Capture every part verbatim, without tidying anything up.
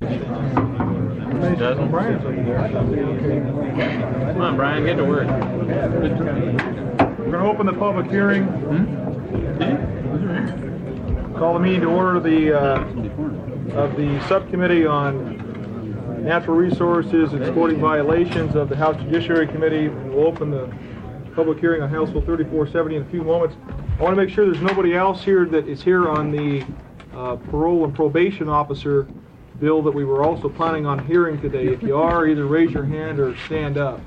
Doesn't Brian? Come on, Brian, get to work. We're going to open the public hearing. Hmm? Call the meeting to order the uh, of the subcommittee on natural resources and sporting violations of the House Judiciary Committee. We'll open the public hearing on House Bill thirty-four seventy in a few moments. I want to make sure there's nobody else here that is here on the uh, parole and probation officer bill that we were also planning on hearing today. If you are, either raise your hand or stand up.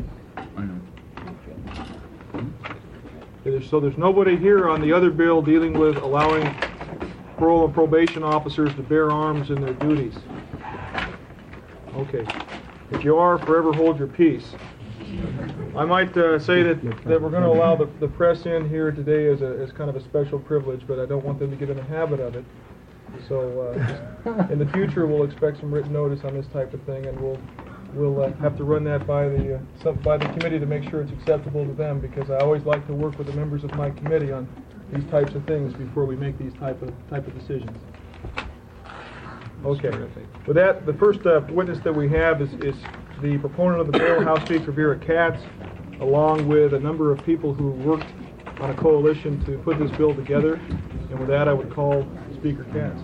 So there's nobody here on the other bill dealing with allowing parole and probation officers to bear arms in their duties. Okay. If you are, forever hold your peace. I might uh, say that, that we're going to allow the, the press in here today as, a, as kind of a special privilege, but I don't want them to get in the habit of it. So uh, in the future, we'll expect some written notice on this type of thing, and we'll we'll uh, have to run that by the uh, some, by the committee to make sure it's acceptable to them, because I always like to work with the members of my committee on these types of things before we make these type of type of decisions. Okay. With that, the first uh, witness that we have is, is the proponent of the bill, House Speaker Vera Katz, along with a number of people who worked on a coalition to put this bill together. And with that, I would call Speaker Katz.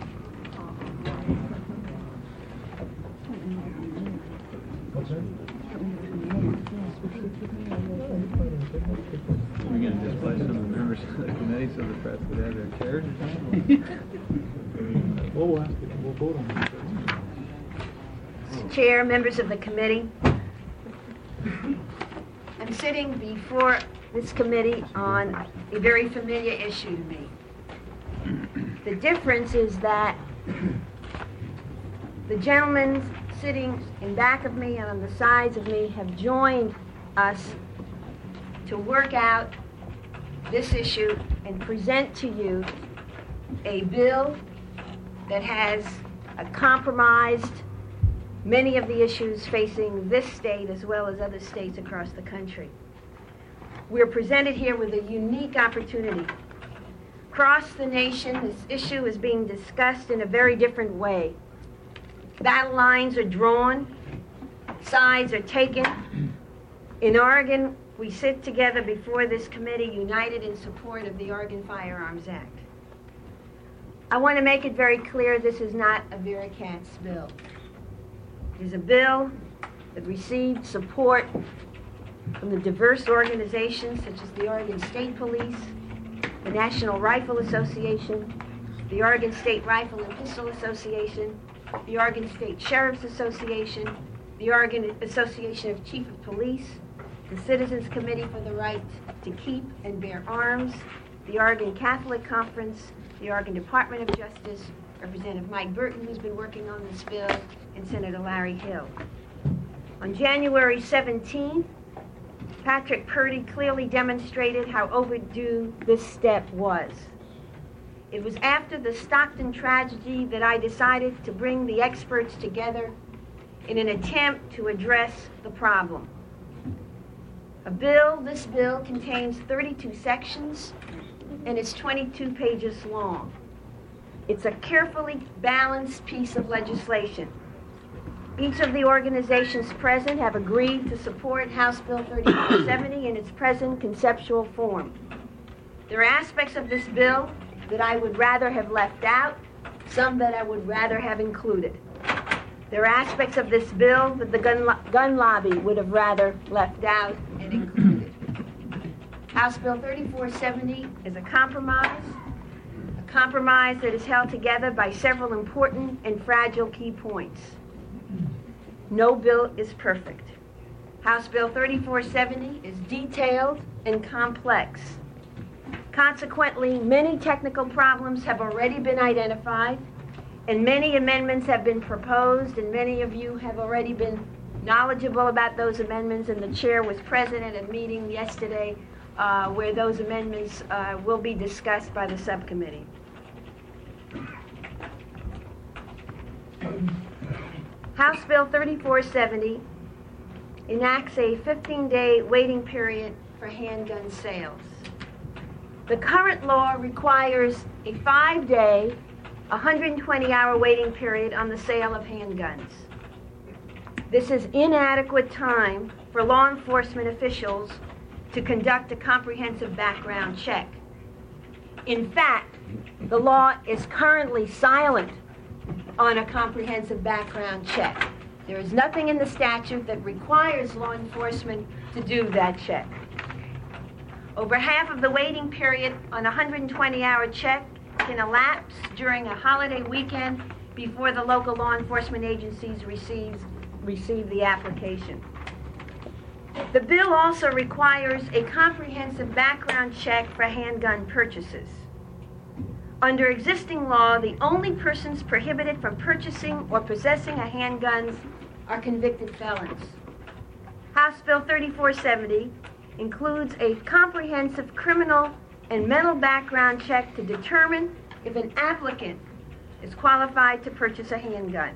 What's that? We're going to display some of the members of the committee so the press would have their chairs or something? Well, we'll, ask it. We'll vote on it. Chair, members of the committee, I'm sitting before this committee on a very familiar issue to me. The difference is that the gentlemen sitting in back of me and on the sides of me have joined us to work out this issue and present to you a bill that has uh, compromised many of the issues facing this state as well as other states across the country. We're presented here with a unique opportunity. Across the nation, this issue is being discussed in a very different way. Battle lines are drawn, sides are taken. In Oregon, we sit together before this committee united in support of the Oregon Firearms Act. I want to make it very clear this is not a Vera Katz bill. It is a bill that received support from the diverse organizations such as the Oregon State Police, the National Rifle Association, the Oregon State Rifle and Pistol Association, the Oregon State Sheriff's Association, the Oregon Association of Chief of Police, the Citizens Committee for the Right to Keep and Bear Arms, the Oregon Catholic Conference, the Oregon Department of Justice, Representative Mike Burton, who's been working on this bill, and Senator Larry Hill. On January seventeenth, Patrick Purdy clearly demonstrated how overdue this step was. It was after the Stockton tragedy that I decided to bring the experts together in an attempt to address the problem. A bill, this bill contains thirty-two sections and it's twenty-two pages long. It's a carefully balanced piece of legislation. Each of the organizations present have agreed to support House Bill thirty-four seventy in its present conceptual form. There are aspects of this bill that I would rather have left out, some that I would rather have included. There are aspects of this bill that the gun, lo- gun lobby would have rather left out and included. House Bill thirty-four seventy is a compromise, a compromise that is held together by several important and fragile key points. No bill is perfect. House Bill thirty-four seventy is detailed and complex. Consequently, many technical problems have already been identified, and many amendments have been proposed, and many of you have already been knowledgeable about those amendments, and the chair was present at a meeting yesterday uh, where those amendments uh, will be discussed by the subcommittee. House Bill thirty-four seventy enacts a fifteen-day waiting period for handgun sales. The current law requires a five-day one hundred twenty hour waiting period on the sale of handguns. This is inadequate time for law enforcement officials to conduct a comprehensive background check. In fact, the law is currently silent on a comprehensive background check. There is nothing in the statute that requires law enforcement to do that check. Over half of the waiting period on a one hundred twenty hour check can elapse during a holiday weekend before the local law enforcement agencies receives, receive the application. The bill also requires a comprehensive background check for handgun purchases. Under existing law, the only persons prohibited from purchasing or possessing a handgun are convicted felons. House Bill thirty-four seventy includes a comprehensive criminal and mental background check to determine if an applicant is qualified to purchase a handgun.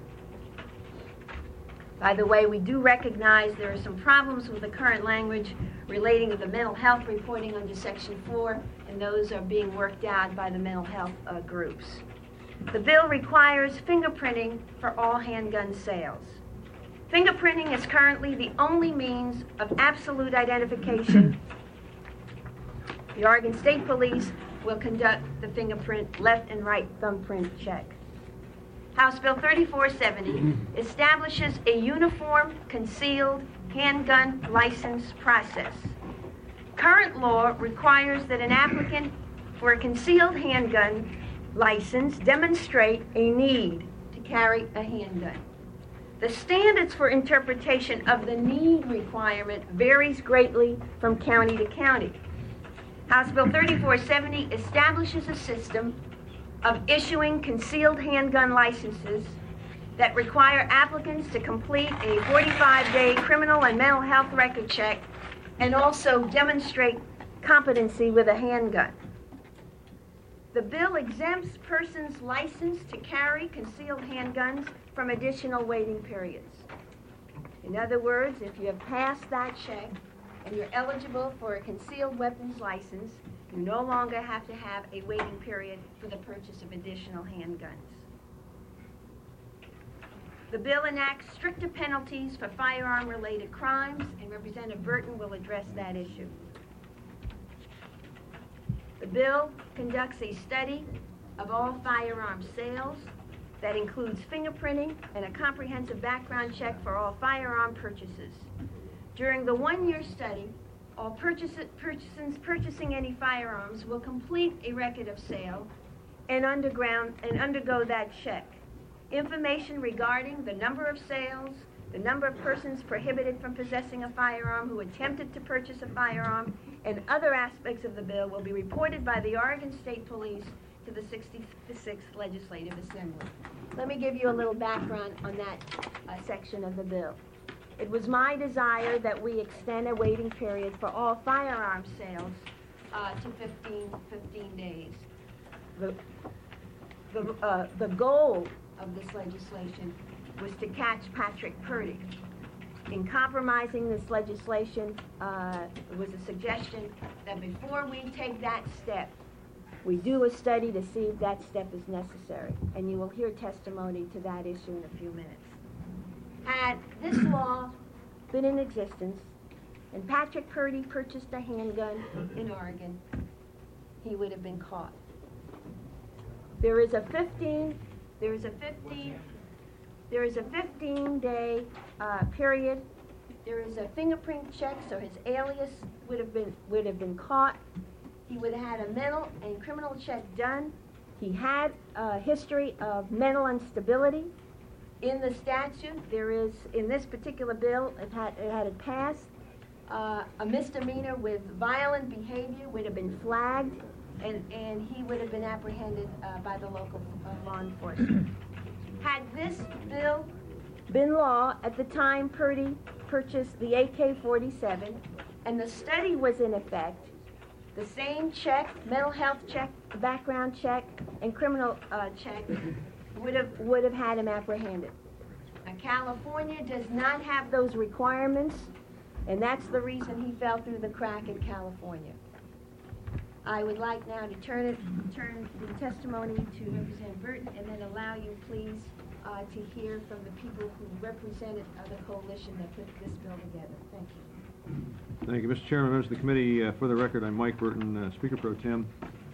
By the way, we do recognize there are some problems with the current language relating to the mental health reporting under Section four, and those are being worked out by the mental health uh, groups. The bill requires fingerprinting for all handgun sales. Fingerprinting is currently the only means of absolute identification. The Oregon State Police will conduct the fingerprint left and right thumbprint check. House Bill thirty-four seventy establishes a uniform concealed handgun license process. Current law requires that an applicant for a concealed handgun license demonstrate a need to carry a handgun. The standards for interpretation of the need requirement varies greatly from county to county. House Bill thirty-four seventy establishes a system of issuing concealed handgun licenses that require applicants to complete a forty-five day criminal and mental health record check and also demonstrate competency with a handgun. The bill exempts persons licensed to carry concealed handguns from additional waiting periods. In other words, if you have passed that check and you're eligible for a concealed weapons license, you no longer have to have a waiting period for the purchase of additional handguns. The bill enacts stricter penalties for firearm-related crimes, and Representative Burton will address that issue. The bill conducts a study of all firearm sales that includes fingerprinting and a comprehensive background check for all firearm purchases. During the one-year study, all purchase, persons purchasing any firearms will complete a record of sale and, underground, and undergo that check. Information regarding the number of sales, the number of persons prohibited from possessing a firearm who attempted to purchase a firearm, and other aspects of the bill will be reported by the Oregon State Police to the sixty-sixth Legislative Assembly. Let me give you a little background on that uh, section of the bill. It was my desire that we extend a waiting period for all firearm sales uh, to fifteen, fifteen days. The, the, uh, the goal of this legislation was to catch Patrick Purdy. In compromising this legislation, uh, it was a suggestion that before we take that step, we do a study to see if that step is necessary. And you will hear testimony to that issue in a few minutes. Had this law been in existence and Patrick Purdy purchased a handgun in Oregon, he would have been caught. There is a fifteen, there is a fifteen, there is a fifteen day uh, period. There is a fingerprint check, so his alias would have been would have been caught. He would have had a mental and criminal check done. He had a history of mental instability. In the statute, there is, in this particular bill, it had it, had it passed, uh, a misdemeanor with violent behavior would have been flagged, and, and he would have been apprehended uh, by the local uh, law enforcement. Had this bill been law at the time Purdy purchased the A K forty-seven, and the study was in effect, the same check, mental health check, background check, and criminal uh, check would have would have had him apprehended. Now, California does not have those requirements, and that's the reason he fell through the crack in California. I would like now to turn it, turn the testimony to Representative Burton, and then allow you, please, uh, to hear from the people who represented uh, the coalition that put this bill together. Thank you. Thank you, Mister Chairman, members of the committee. Uh, for the record, I'm Mike Burton, uh, Speaker Pro Tem.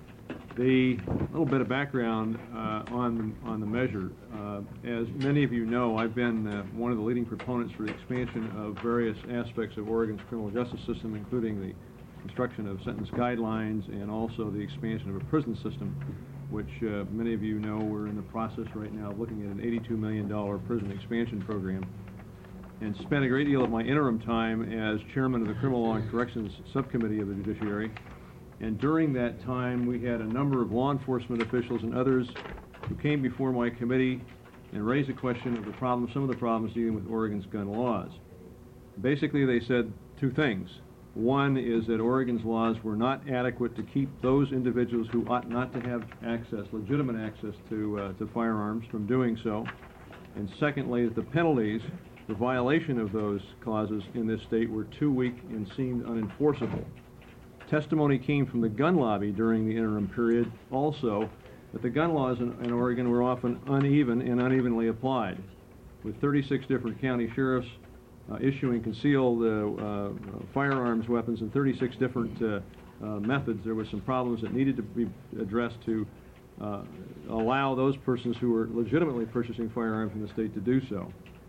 The little bit of background uh, on on the measure. Uh, as many of you know, I've been uh, one of the leading proponents for the expansion of various aspects of Oregon's criminal justice system, including the construction of sentence guidelines and also the expansion of a prison system, which uh, many of you know we're in the process right now of looking at an eighty-two million dollar prison expansion program, and spent a great deal of my interim time as chairman of the Criminal Law and Corrections Subcommittee of the Judiciary. And during that time, we had a number of law enforcement officials and others who came before my committee and raised a question of the problem, some of the problems dealing with Oregon's gun laws. Basically, they said two things. One is that Oregon's laws were not adequate to keep those individuals who ought not to have access, legitimate access to, uh, to firearms from doing so. And secondly, that the penalties for violation of those clauses in this state were too weak and seemed unenforceable. Testimony came from the gun lobby during the interim period also that the gun laws in, in Oregon were often uneven and unevenly applied, with thirty-six different county sheriffs uh, issuing concealed uh, uh, firearms weapons in thirty-six different uh, uh, methods. There were some problems that needed to be addressed to uh, allow those persons who were legitimately purchasing firearms in the state to do so.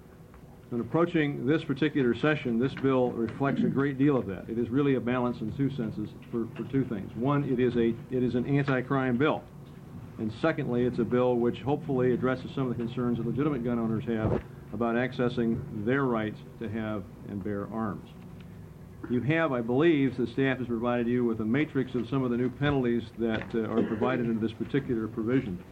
In approaching this particular session, this bill reflects a great deal of that. It is really a balance in two senses for, for two things. One, it is a it is an anti-crime bill. And secondly, it's a bill which hopefully addresses some of the concerns that legitimate gun owners have about accessing their right to have and bear arms. You have, I believe, the staff has provided you with a matrix of some of the new penalties that uh, are provided in this particular provision.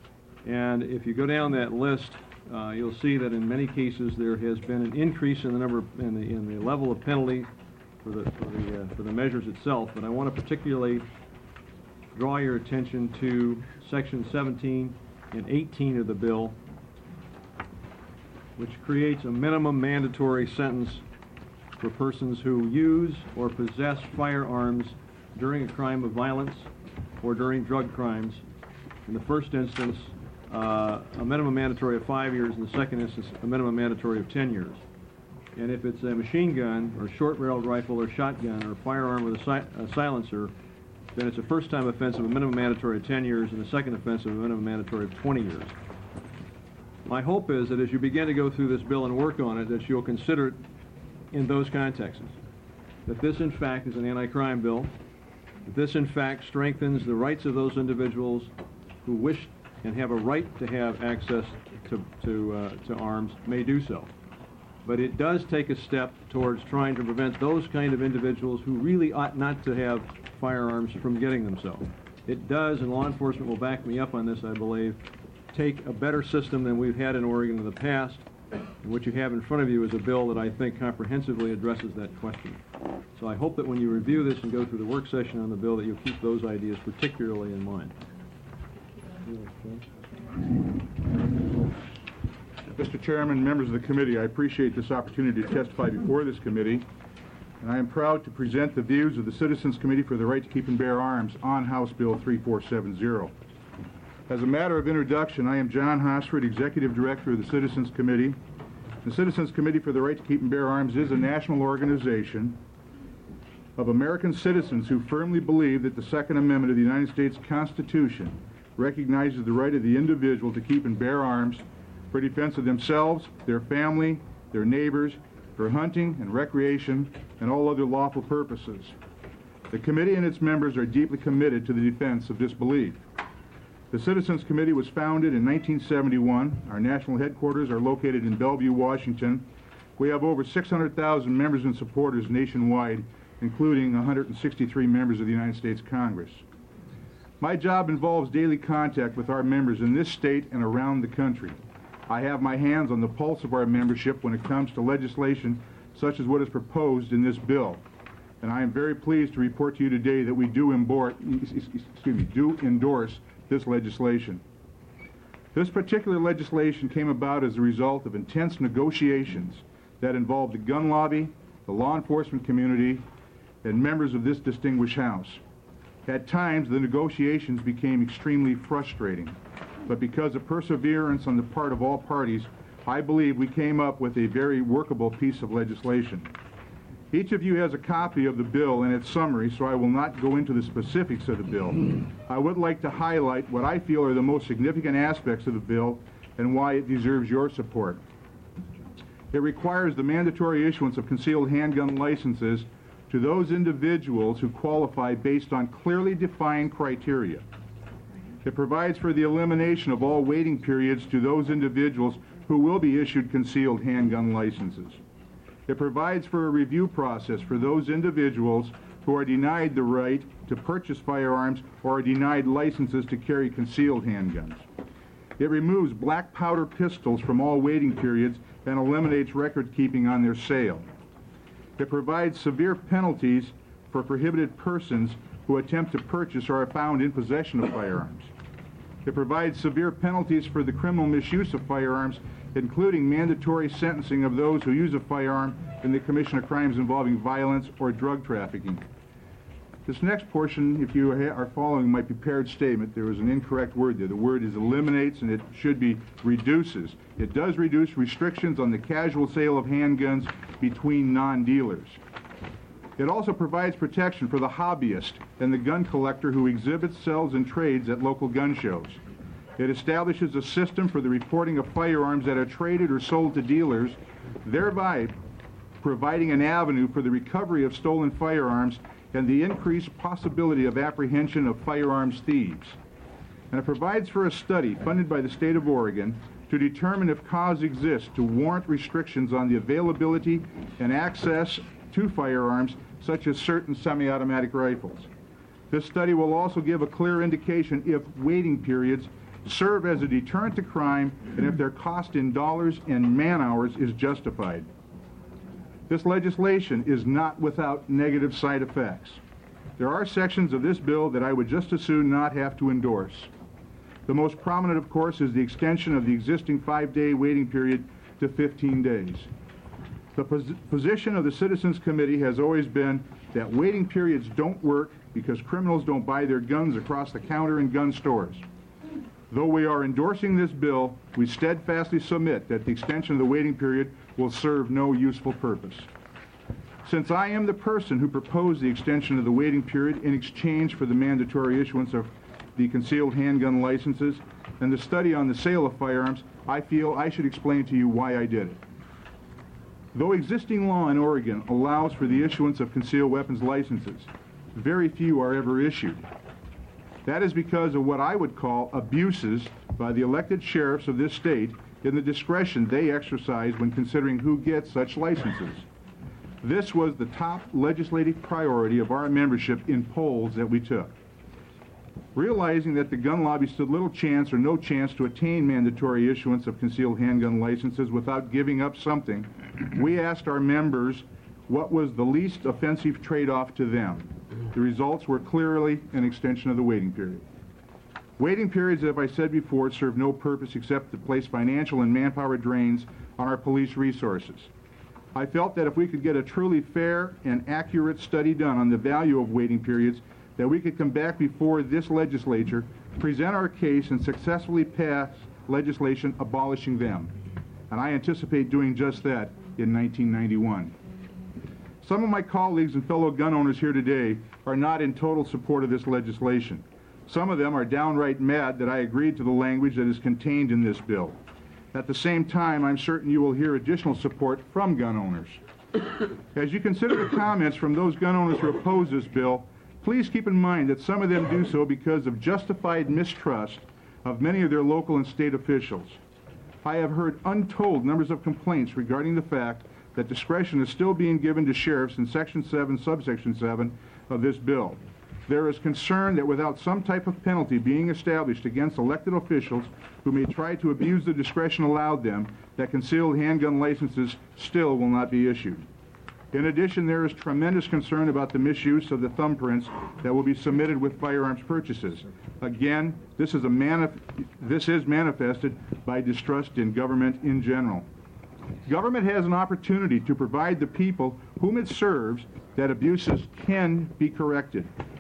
And if you go down that list, Uh, you'll see that in many cases there has been an increase in the number in the in the level of penalty for the for the uh, for the measures itself. But I want to particularly draw your attention to section seventeen and eighteen of the bill, which creates a minimum mandatory sentence for persons who use or possess firearms during a crime of violence or during drug crimes. In the first instance, Uh, a minimum mandatory of five years, in the second instance, a minimum mandatory of ten years. And if it's a machine gun, or short-barreled rifle, or shotgun, or firearm with a, si a silencer, then it's a first-time offense of a minimum mandatory of ten years, and the second offense of a minimum mandatory of twenty years. My hope is that as you begin to go through this bill and work on it, that you'll consider it in those contexts. That this, in fact, is an anti-crime bill. That this, in fact, strengthens the rights of those individuals who wish and have a right to have access to, to, uh, to arms may do so. But it does take a step towards trying to prevent those kind of individuals who really ought not to have firearms from getting them so. It does, and law enforcement will back me up on this, I believe, take a better system than we've had in Oregon in the past. And what you have in front of you is a bill that I think comprehensively addresses that question. So I hope that when you review this and go through the work session on the bill that you'll keep those ideas particularly in mind. Mister Chairman, members of the committee, I appreciate this opportunity to testify before this committee, and I am proud to present the views of the Citizens Committee for the Right to Keep and Bear Arms on House Bill thirty-four seventy. As a matter of introduction, I am John Hosford, Executive Director of the Citizens Committee. The Citizens Committee for the Right to Keep and Bear Arms is a national organization of American citizens who firmly believe that the Second Amendment of the United States Constitution recognizes the right of the individual to keep and bear arms for defense of themselves, their family, their neighbors, for hunting and recreation, and all other lawful purposes. The committee and its members are deeply committed to the defense of this belief. The Citizens Committee was founded in nineteen seventy-one. Our national headquarters are located in Bellevue, Washington. We have over six hundred thousand members and supporters nationwide, including one hundred sixty-three members of the United States Congress. My job involves daily contact with our members in this state and around the country. I have my hands on the pulse of our membership when it comes to legislation such as what is proposed in this bill. And I am very pleased to report to you today that we do, embor excuse me, do endorse this legislation. This particular legislation came about as a result of intense negotiations that involved the gun lobby, the law enforcement community, and members of this distinguished House. At times, the negotiations became extremely frustrating, but because of perseverance on the part of all parties, I believe we came up with a very workable piece of legislation. Each of you has a copy of the bill and its summary, so I will not go into the specifics of the bill. I would like to highlight what I feel are the most significant aspects of the bill and why it deserves your support. It requires the mandatory issuance of concealed handgun licenses to those individuals who qualify based on clearly defined criteria. It provides for the elimination of all waiting periods to those individuals who will be issued concealed handgun licenses. It provides for a review process for those individuals who are denied the right to purchase firearms or are denied licenses to carry concealed handguns. It removes black powder pistols from all waiting periods and eliminates record keeping on their sale. It provides severe penalties for prohibited persons who attempt to purchase or are found in possession of firearms. It provides severe penalties for the criminal misuse of firearms, including mandatory sentencing of those who use a firearm in the commission of crimes involving violence or drug trafficking. This next portion, if you are following my prepared statement, there was an incorrect word there. The word is eliminates, and it should be reduces. It does reduce restrictions on the casual sale of handguns between non-dealers. It also provides protection for the hobbyist and the gun collector who exhibits, sells, and trades at local gun shows. It establishes a system for the reporting of firearms that are traded or sold to dealers, thereby providing an avenue for the recovery of stolen firearms and the increased possibility of apprehension of firearms thieves. And it provides for a study funded by the state of Oregon to determine if cause exists to warrant restrictions on the availability and access to firearms, such as certain semi-automatic rifles. This study will also give a clear indication if waiting periods serve as a deterrent to crime and if their cost in dollars and man-hours is justified. This legislation is not without negative side effects. There are sections of this bill that I would just as soon not have to endorse. The most prominent, of course, is the extension of the existing five-day waiting period to fifteen days. The pos position of the Citizens Committee has always been that waiting periods don't work because criminals don't buy their guns across the counter in gun stores. Though we are endorsing this bill, we steadfastly submit that the extension of the waiting period will serve no useful purpose. Since I am the person who proposed the extension of the waiting period in exchange for the mandatory issuance of the concealed handgun licenses and the study on the sale of firearms, I feel I should explain to you why I did it. Though existing law in Oregon allows for the issuance of concealed weapons licenses, very few are ever issued. That is because of what I would call abuses by the elected sheriffs of this state in the discretion they exercise when considering who gets such licenses. This was the top legislative priority of our membership in polls that we took. Realizing that the gun lobby stood little chance or no chance to attain mandatory issuance of concealed handgun licenses without giving up something, we asked our members what was the least offensive trade-off to them. The results were clearly an extension of the waiting period. Waiting periods, as I said before, serve no purpose except to place financial and manpower drains on our police resources. I felt that if we could get a truly fair and accurate study done on the value of waiting periods, that we could come back before this legislature, present our case, and successfully pass legislation abolishing them. And I anticipate doing just that in nineteen ninety-one. Some of my colleagues and fellow gun owners here today are not in total support of this legislation. Some of them are downright mad that I agreed to the language that is contained in this bill. At the same time, I'm certain you will hear additional support from gun owners. As you consider the comments from those gun owners who oppose this bill, please keep in mind that some of them do so because of justified mistrust of many of their local and state officials. I have heard untold numbers of complaints regarding the fact that discretion is still being given to sheriffs in Section seven, Subsection seven of this bill. There is concern that without some type of penalty being established against elected officials who may try to abuse the discretion allowed them, that concealed handgun licenses still will not be issued. In addition, there is tremendous concern about the misuse of the thumbprints that will be submitted with firearms purchases. Again, this is, a manif this is manifested by distrust in government in general. Government has an opportunity to provide the people whom it serves that abuses can be corrected.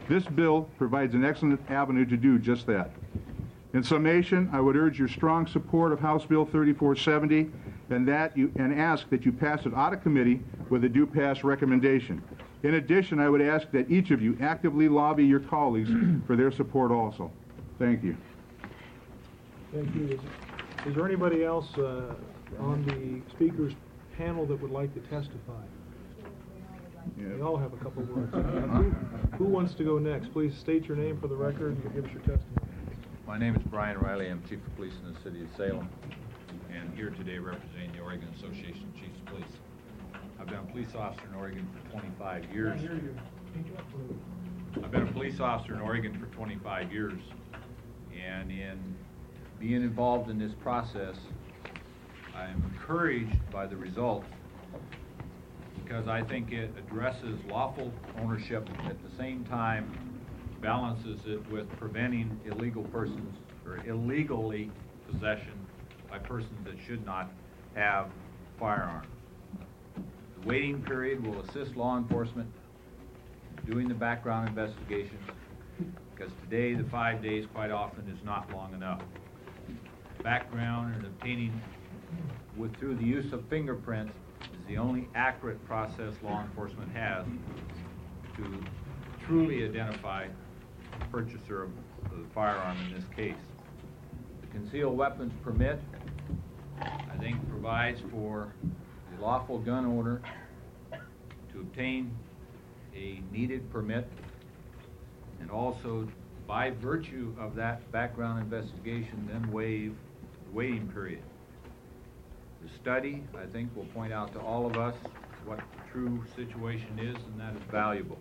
This bill provides an excellent avenue to do just that. In summation, I would urge your strong support of House Bill thirty-four seventy and that you and ask that you pass it out of committee with a do pass recommendation. In addition, I would ask that each of you actively lobby your colleagues for their support also. Thank you. Thank you. Is, is there anybody else uh, on the speakers panel that would like to testify? We all have a couple words. Uh, who, who wants to go next? Please state your name for the record and give us your testimony. My name is Brian Riley. I'm Chief of Police in the City of Salem, and here today representing the Oregon Association of Chiefs of Police. I've been a police officer in Oregon for twenty-five years. I've been a police officer in Oregon for twenty-five years, and in being involved in this process, I am encouraged by the results because I think it addresses lawful ownership, at the same time balances it with preventing illegal persons or illegally possession by persons that should not have firearms. The waiting period will assist law enforcement in doing the background investigation, because today the five days quite often is not long enough. Background and obtaining with through the use of fingerprints is the only accurate process law enforcement has to truly identify the purchaser of the firearm in this case. The concealed weapons permit, I think, provides for the lawful gun owner to obtain a needed permit, and also by virtue of that background investigation then waive the waiting period. The study, I think, will point out to all of us what the true situation is, and that is valuable.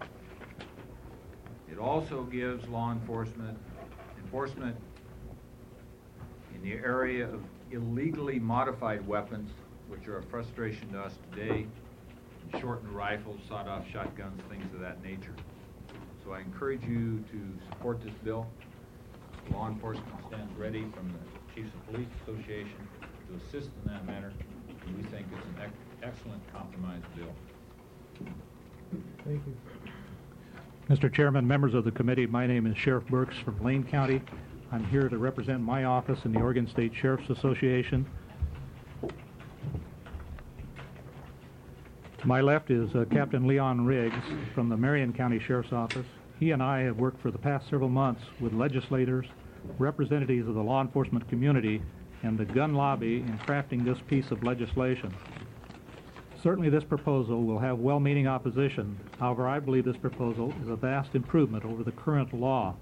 It also gives law enforcement enforcement in the area of illegally modified weapons, which are a frustration to us today, shortened rifles, sawed-off shotguns, things of that nature. So I encourage you to support this bill. Law enforcement stands ready from the Chiefs of Police Association to assist in that manner, and we think it's an ec excellent compromise bill. Thank you. Mister Chairman, members of the committee, my name is Sheriff Burks from Lane County. I'm here to represent my office in the Oregon State Sheriff's Association. To my left is uh, Captain Leon Riggs from the Marion County Sheriff's Office. He and I have worked for the past several months with legislators, representatives of the law enforcement community, and the gun lobby in crafting this piece of legislation. Certainly this proposal will have well-meaning opposition. However, I believe this proposal is a vast improvement over the current law.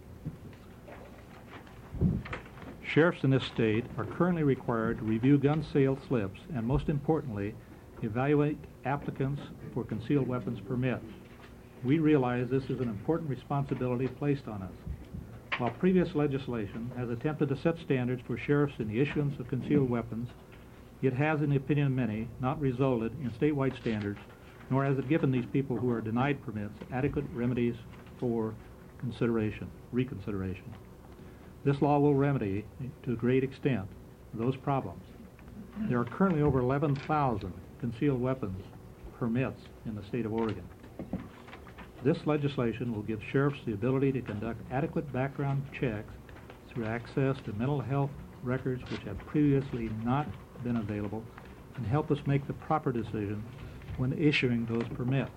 Sheriffs in this state are currently required to review gun sale slips and, most importantly, evaluate applicants for concealed weapons permits. We realize this is an important responsibility placed on us. While previous legislation has attempted to set standards for sheriffs in the issuance of concealed weapons, it has, in the opinion of many, not resulted in statewide standards, nor has it given these people who are denied permits adequate remedies for consideration, reconsideration. This law will remedy, to a great extent, those problems. There are currently over eleven thousand concealed weapons permits in the state of Oregon. This legislation will give sheriffs the ability to conduct adequate background checks through access to mental health records which have previously not been available, and help us make the proper decision when issuing those permits.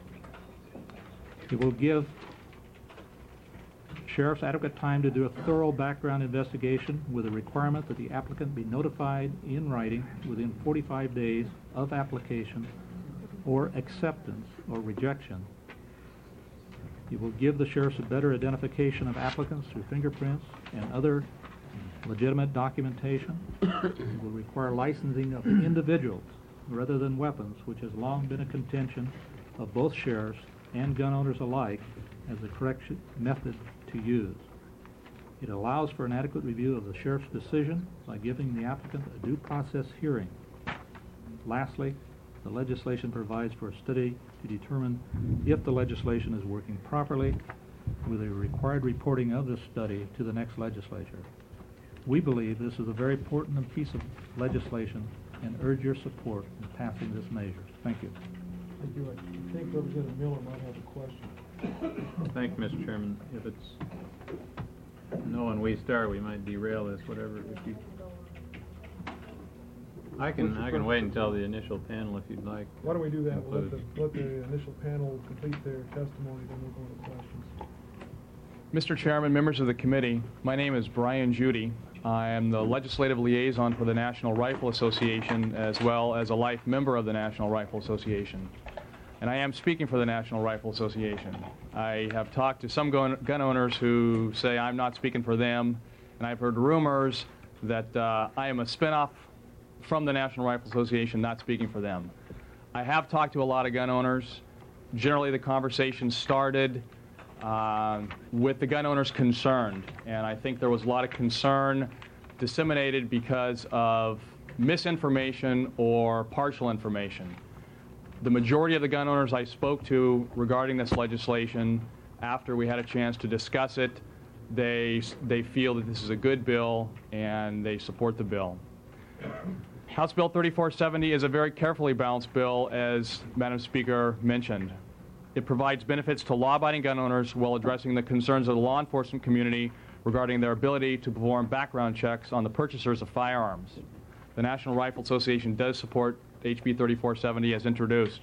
It will give sheriffs adequate time to do a thorough background investigation with a requirement that the applicant be notified in writing within forty-five days of application or acceptance or rejection. It will give the sheriffs a better identification of applicants through fingerprints and other legitimate documentation. It will require licensing of individuals rather than weapons, which has long been a contention of both sheriffs and gun owners alike as the correct method to use. It allows for an adequate review of the sheriff's decision by giving the applicant a due process hearing. Lastly, the legislation provides for a study to determine if the legislation is working properly, with a required reporting of this study to the next legislature. We believe this is a very important piece of legislation and urge your support in passing this measure. Thank you. Thank you. I think Representative Miller might have a question. Thank you, Mister Chairman. If it's no when we start, we might derail this, whatever. If you, I can I can wait until the initial panel if you'd like. Why don't we do that? We'll let the, concludes. let the initial panel complete their testimony, then we'll go into questions. Mister Chairman, members of the committee, my name is Brian Judy. I am the legislative liaison for the National Rifle Association, as well as a life member of the National Rifle Association. And I am speaking for the National Rifle Association. I have talked to some gun, gun owners who say I'm not speaking for them, and I've heard rumors that uh, I am a spinoff from the National Rifle Association, not speaking for them. I have talked to a lot of gun owners. Generally, the conversation started uh, with the gun owners concerned, and I think there was a lot of concern disseminated because of misinformation or partial information. The majority of the gun owners I spoke to regarding this legislation, after we had a chance to discuss it, they, they feel that this is a good bill and they support the bill. House Bill thirty-four seventy is a very carefully balanced bill, as Madam Speaker mentioned. It provides benefits to law-abiding gun owners while addressing the concerns of the law enforcement community regarding their ability to perform background checks on the purchasers of firearms. The National Rifle Association does support H B thirty-four seventy as introduced.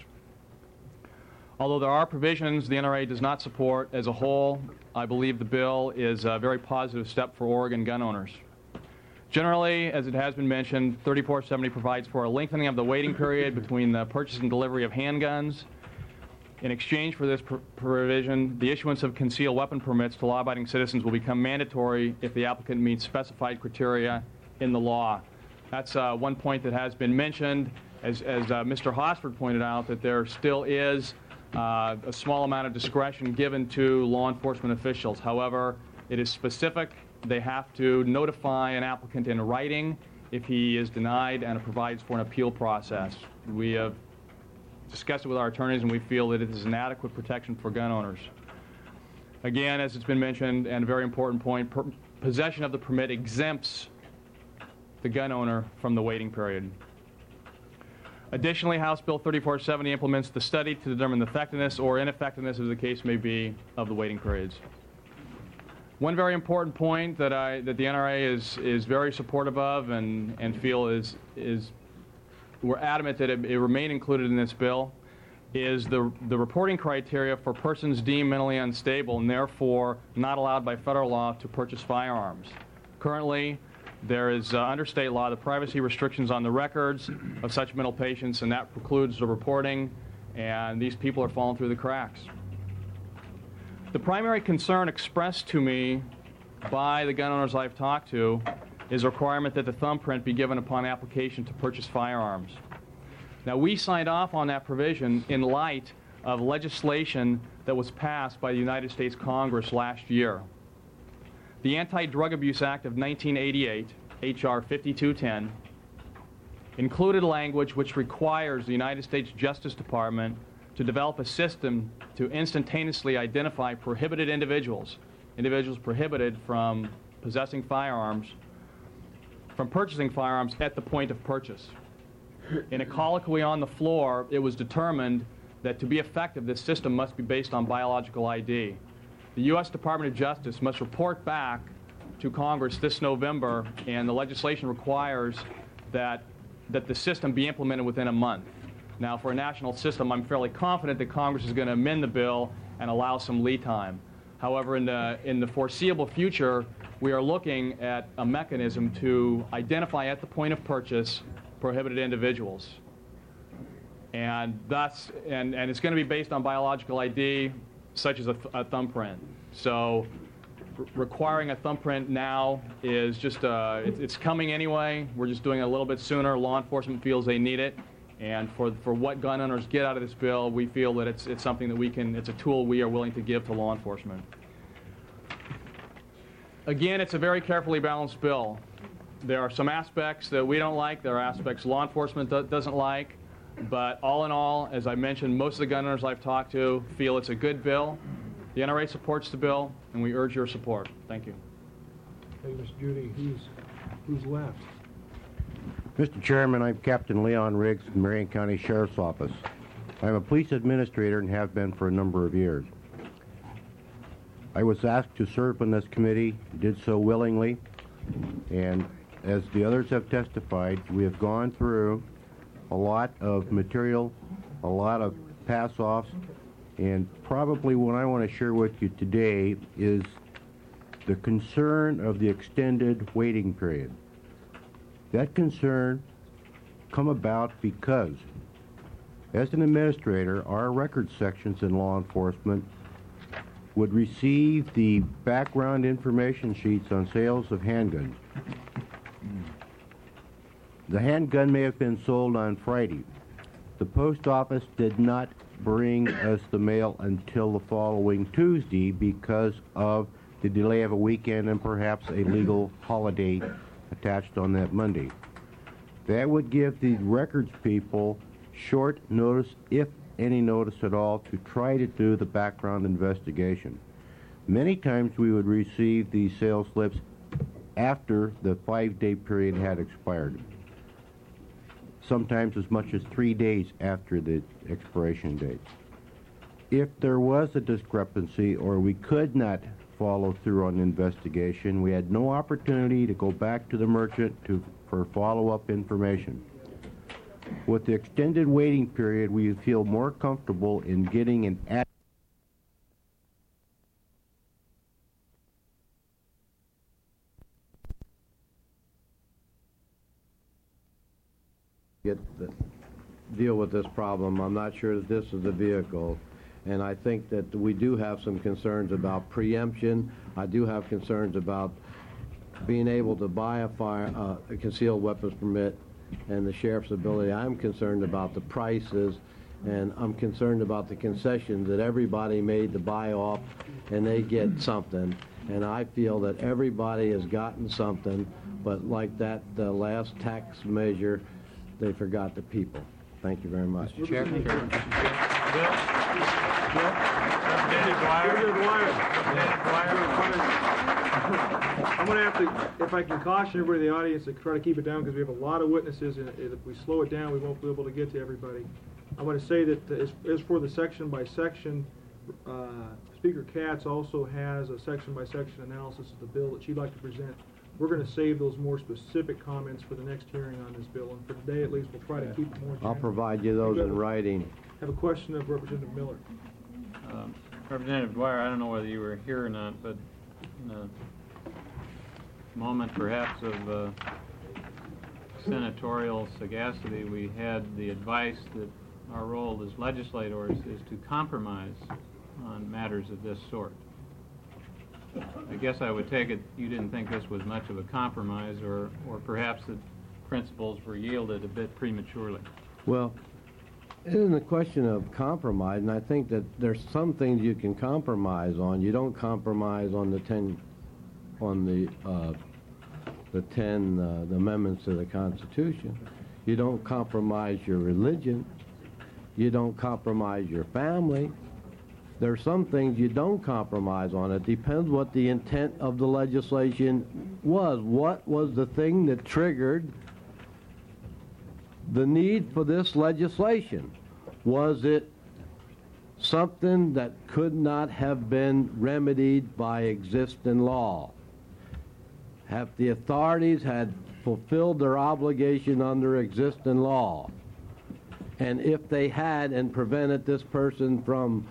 Although there are provisions the N R A does not support as a whole, I believe the bill is a very positive step for Oregon gun owners. Generally, as it has been mentioned, thirty-four seventy provides for a lengthening of the waiting period between the purchase and delivery of handguns. In exchange for this pr provision, the issuance of concealed weapon permits to law-abiding citizens will become mandatory if the applicant meets specified criteria in the law. That's uh, one point that has been mentioned, as, as uh, Mister Hosford pointed out, that there still is uh, a small amount of discretion given to law enforcement officials. However, it is specific. They have to notify an applicant in writing if he is denied, and it provides for an appeal process. We have discussed it with our attorneys, and we feel that it is an adequate protection for gun owners. Again, as it's been mentioned, and a very important point, per possession of the permit exempts the gun owner from the waiting period. Additionally, House Bill thirty-four seventy implements the study to determine the effectiveness or ineffectiveness, as the case may be, of the waiting periods. One very important point that I that the N R A is is very supportive of and and feel is is we're adamant that it, it remain included in this bill is the the reporting criteria for persons deemed mentally unstable and therefore not allowed by federal law to purchase firearms. Currently, there is, uh, under state law, the privacy restrictions on the records of such mental patients, and that precludes the reporting, and these people are falling through the cracks. The primary concern expressed to me by the gun owners I've talked to is a requirement that the thumbprint be given upon application to purchase firearms. Now, we signed off on that provision in light of legislation that was passed by the United States Congress last year. The Anti-Drug Abuse Act of nineteen eighty-eight, H R fifty-two ten, included language which requires the United States Justice Department to develop a system to instantaneously identify prohibited individuals, individuals prohibited from possessing firearms, from purchasing firearms at the point of purchase. In a colloquy on the floor, it was determined that to be effective, this system must be based on biological I D. The U S Department of Justice must report back to Congress this November, and the legislation requires that, that the system be implemented within a month. Now, for a national system, I'm fairly confident that Congress is going to amend the bill and allow some lead time. However, in the, in the foreseeable future, we are looking at a mechanism to identify at the point of purchase prohibited individuals. And thus, and, and it's going to be based on biological I D, such as a, th a thumbprint. So r requiring a thumbprint now is just, uh, it, it's coming anyway. We're just doing it a little bit sooner. Law enforcement feels they need it. And for, for what gun owners get out of this bill, we feel that it's, it's something that we can, it's a tool we are willing to give to law enforcement. Again, it's a very carefully balanced bill. There are some aspects that we don't like. There are aspects law enforcement do doesn't like. But all in all, as I mentioned, most of the gun owners I've talked to feel it's a good bill. The N R A supports the bill, and we urge your support. Thank you. Hey, Miz Judy, who's, who's left? Mister Chairman, I'm Captain Leon Riggs from Marion County Sheriff's Office. I'm a police administrator and have been for a number of years. I was asked to serve on this committee, did so willingly, and as the others have testified, we have gone through a lot of material, a lot of pass-offs, and probably what I want to share with you today is the concern of the extended waiting period. That concern come about because, as an administrator, our record sections in law enforcement would receive the background information sheets on sales of handguns. The handgun may have been sold on Friday. The post office did not bring us the mail until the following Tuesday because of the delay of a weekend and perhaps a legal holiday attached on that Monday. That would give the records people short notice, if any notice at all, to try to do the background investigation. Many times we would receive these sales slips after the five-day period had expired. Sometimes as much as three days after the expiration date. If there was a discrepancy or we could not follow through on the investigation, we had no opportunity to go back to the merchant to, for follow-up information. With the extended waiting period, we feel more comfortable in getting an ad get the, deal with this problem. I'm not sure that this is the vehicle, and I think that we do have some concerns about preemption. I do have concerns about being able to buy a fire, uh, a concealed weapons permit, and the sheriff's ability. I'm concerned about the prices, and I'm concerned about the concessions that everybody made to buy off, and they get something. And I feel that everybody has gotten something, but like that the last tax measure, they forgot the people. Thank you very much. Mister Chair. Bill? Bill? Senator Dwyer? Senator Dwyer. I'm going to have to, if I can caution everybody in the audience to try to keep it down because we have a lot of witnesses, and if we slow it down, we won't be able to get to everybody. I want to say that as, as for the section by section, uh, Speaker Katz also has a section by section analysis of the bill that she'd like to present. We're going to save those more specific comments for the next hearing on this bill, and for today at least, we'll try to keep it more general. I'll provide you those in writing. Have a question of Representative Miller. Um, Representative Dwyer, I don't know whether you were here or not, but in a moment perhaps of uh, senatorial sagacity, we had the advice that our role as legislators is to compromise on matters of this sort. I guess I would take it you didn't think this was much of a compromise, or, or perhaps the principles were yielded a bit prematurely. Well, it isn't a question of compromise, and I think that there's some things you can compromise on. You don't compromise on the ten, on the uh, the ten uh, the amendments to the Constitution. You don't compromise your religion. You don't compromise your family. There are some things you don't compromise on. It depends what the intent of the legislation was. What was the thing that triggered the need for this legislation? Was it something that could not have been remedied by existing law? Have the authorities had fulfilled their obligation under existing law? And if they had and prevented this person from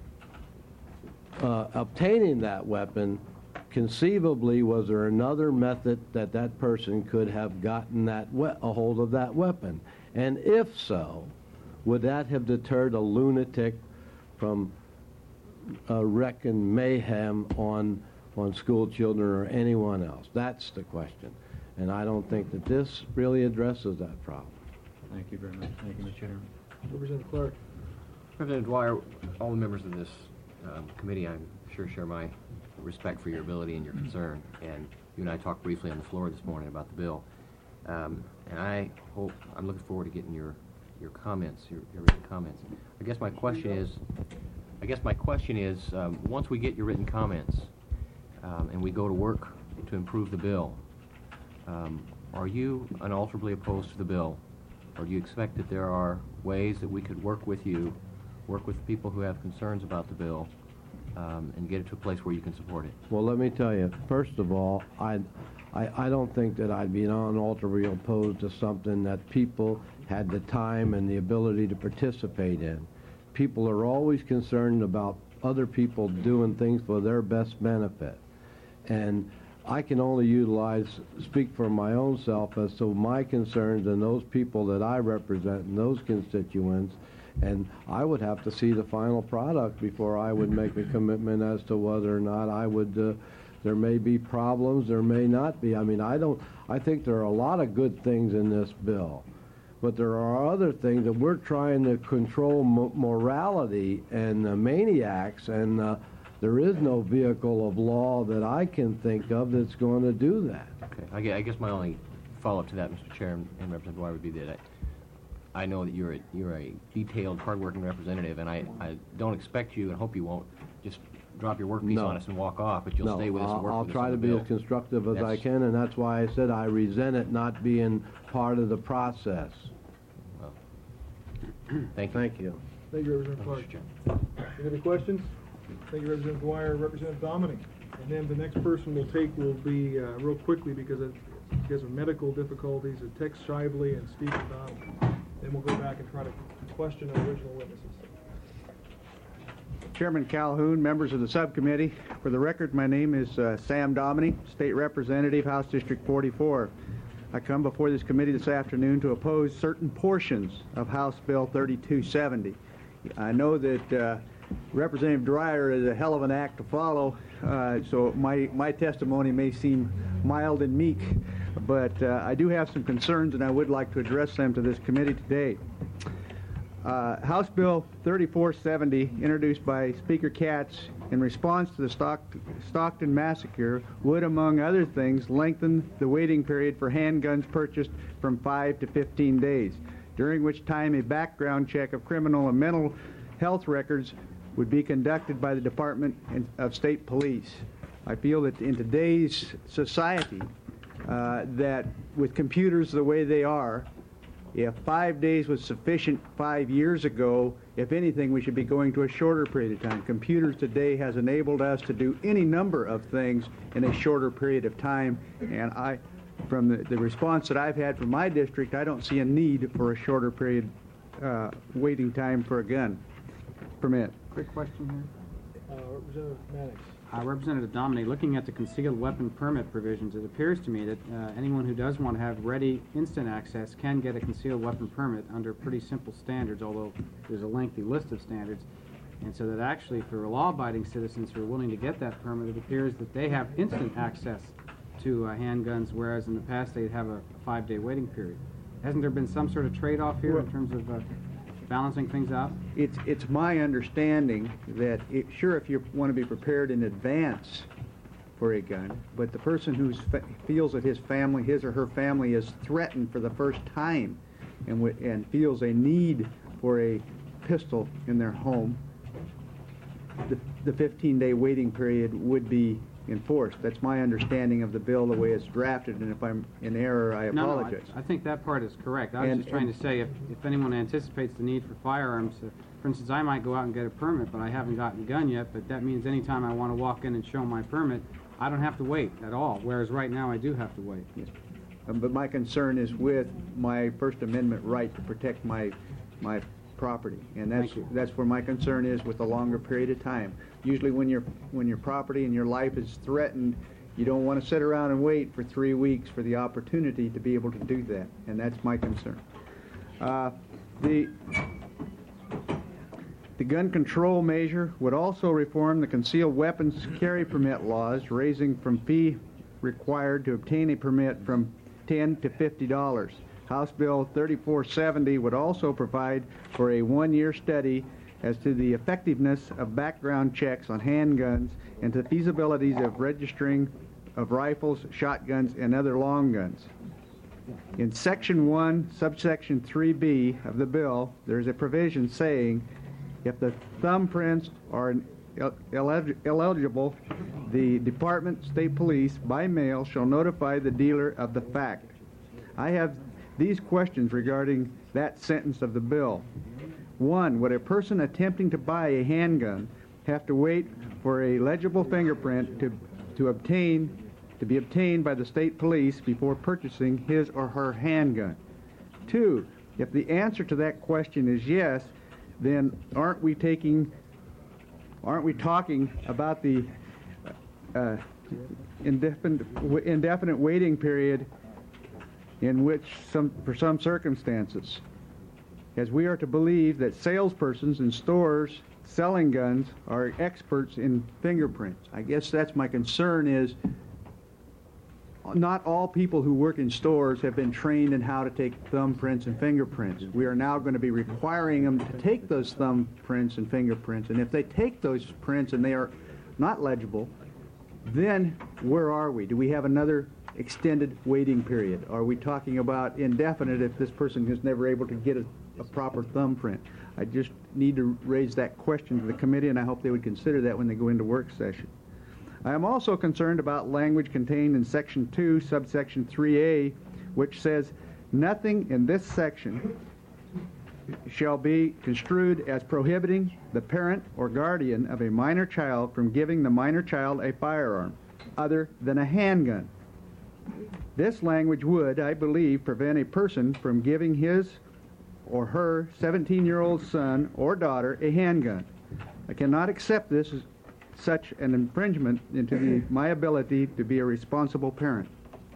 Uh, obtaining that weapon, conceivably, was there another method that that person could have gotten that we a hold of that weapon? And if so, would that have deterred a lunatic from uh, wrecking mayhem on on school children or anyone else? That's the question. And I don't think that this really addresses that problem. Thank you very much. Thank you, Mister Chairman. Representative Clark. Representative Dwyer, all the members of this um, committee, I'm sure, share my respect for your ability and your concern. And you and I talked briefly on the floor this morning about the bill. Um, and I hope, I'm looking forward to getting your, your comments, your, your written comments. I guess my question is, I guess my question is, um, once we get your written comments um, and we go to work to improve the bill, um, are you unalterably opposed to the bill? Or do you expect that there are ways that we could work with you, work with people who have concerns about the bill, um, and get it to a place where you can support it. Well, let me tell you, first of all, I, I, I don't think that I'd be unalterably opposed to something that people had the time and the ability to participate in. People are always concerned about other people doing things for their best benefit. And I can only utilize, speak for my own self as to my concerns and those people that I represent and those constituents. And I would have to see the final product before I would make a commitment as to whether or not I would, uh, there may be problems, there may not be. I mean, I don't, I think there are a lot of good things in this bill. But there are other things that we're trying to control mo morality and uh, maniacs, and uh, there is no vehicle of law that I can think of that's going to do that. Okay. I gue- I guess my only follow-up to that, Mister Chair and and Representative Dwyer, would be that I, I know that you're a, you're a detailed, hard-working representative, and I, I don't expect you and hope you won't just drop your work piece No. on us and walk off, but you'll No, stay with us and I'll, work I'll with us try on to the be bill. as constructive as I That's- can, and that's why I said I resent it not being part of the process. Well, thank you. Thank you. Thank you, Representative Clark. Mister Chair. Any other questions? Thank you, Representative Dwyer. Representative Dominic. And then the next person we'll take will be, uh, real quickly, because of, because of medical difficulties, uh, Tex Shively and Stephen Donald. Then we'll go back and try to question our original witnesses. Chairman Calhoun, members of the subcommittee, for the record, my name is uh, Sam Dominy, State Representative, House District forty-four. I come before this committee this afternoon to oppose certain portions of House Bill thirty-two seventy. I know that uh, Representative Dwyer is a hell of an act to follow, uh, so my, my testimony may seem mild and meek, but uh, I do have some concerns and I would like to address them to this committee today. Uh, House Bill thirty-four seventy, introduced by Speaker Katz in response to the Stock Stockton massacre, would, among other things, lengthen the waiting period for handguns purchased from five to fifteen days, during which time a background check of criminal and mental health records would be conducted by the Department of State Police. I feel that in today's society, uh, that with computers the way they are, if five days was sufficient five years ago, if anything, we should be going to a shorter period of time. Computers today has enabled us to do any number of things in a shorter period of time, and I, from the, the response that I've had from my district, I don't see a need for a shorter period uh, waiting time for a gun permit. Quick question here. Uh, Representative Mannix. Uh, Representative Dominy, looking at the concealed weapon permit provisions, it appears to me that uh, anyone who does want to have ready instant access can get a concealed weapon permit under pretty simple standards, although there's a lengthy list of standards. And so that actually for law-abiding citizens who are willing to get that permit, it appears that they have instant access to uh, handguns, whereas in the past they'd have a five-day waiting period. Hasn't there been some sort of trade-off here in terms of uh, balancing things out? It's, it's my understanding that, it, sure, if you want to be prepared in advance for a gun, but the person who feels that his family, his or her family is threatened for the first time and, w and feels a need for a pistol in their home, the, the fifteen-day waiting period would be enforced. That's my understanding of the bill, the way it's drafted, and if I'm in error, I No, apologize. no, I, I think that part is correct. I was And- just trying and- to say if, if anyone anticipates the need for firearms, uh, for instance, I might go out and get a permit, but I haven't gotten a gun yet, but that means anytime I want to walk in and show my permit, I don't have to wait at all, whereas right now I do have to wait. Yes. Um, but my concern is with my First Amendment right to protect my my property, and that's Thank you. that's where my concern is with a longer period of time. Usually, when your when your property and your life is threatened, you don't want to sit around and wait for three weeks for the opportunity to be able to do that, and that's my concern. Uh, the The gun control measure would also reform the concealed weapons carry permit laws, raising from fee required to obtain a permit from ten to fifty dollars. House Bill thirty-four seventy would also provide for a one-year study as to the effectiveness of background checks on handguns and to feasibilities of registering of rifles, shotguns, and other long guns. In Section one, subsection three B of the bill, there's a provision saying if the thumbprints are illegible, the Department of State Police by mail shall notify the dealer of the fact. I have these questions regarding that sentence of the bill. One, would a person attempting to buy a handgun have to wait for a legible fingerprint to, to obtain, to be obtained by the state police before purchasing his or her handgun. Two, if the answer to that question is yes, then aren't we taking, aren't we talking about the uh, indefinite, indefinite waiting period in which some, for some circumstances, as we are to believe that salespersons in stores selling guns are experts in fingerprints. I guess that's my concern is not all people who work in stores have been trained in how to take thumbprints and fingerprints. We are now going to be requiring them to take those thumbprints and fingerprints, and if they take those prints and they are not legible, then where are we? Do we have another extended waiting period? Are we talking about indefinite if this person is never able to get a, a proper thumbprint? I just need to raise that question to the committee, and I hope they would consider that when they go into work session. I am also concerned about language contained in Section two, subsection three A, which says, nothing in this section shall be construed as prohibiting the parent or guardian of a minor child from giving the minor child a firearm other than a handgun. This language would, I believe, prevent a person from giving his or her seventeen-year-old son or daughter a handgun. I cannot accept this as such an infringement into the, my ability to be a responsible parent.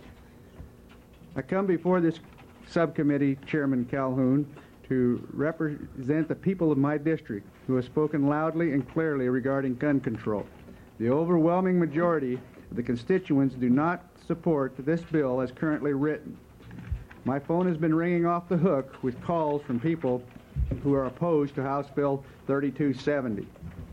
I come before this subcommittee, Chairman Calhoun, to represent the people of my district who have spoken loudly and clearly regarding gun control. The overwhelming majority of the constituents do not support this bill as currently written. My phone has been ringing off the hook with calls from people who are opposed to House Bill thirty-two seventy.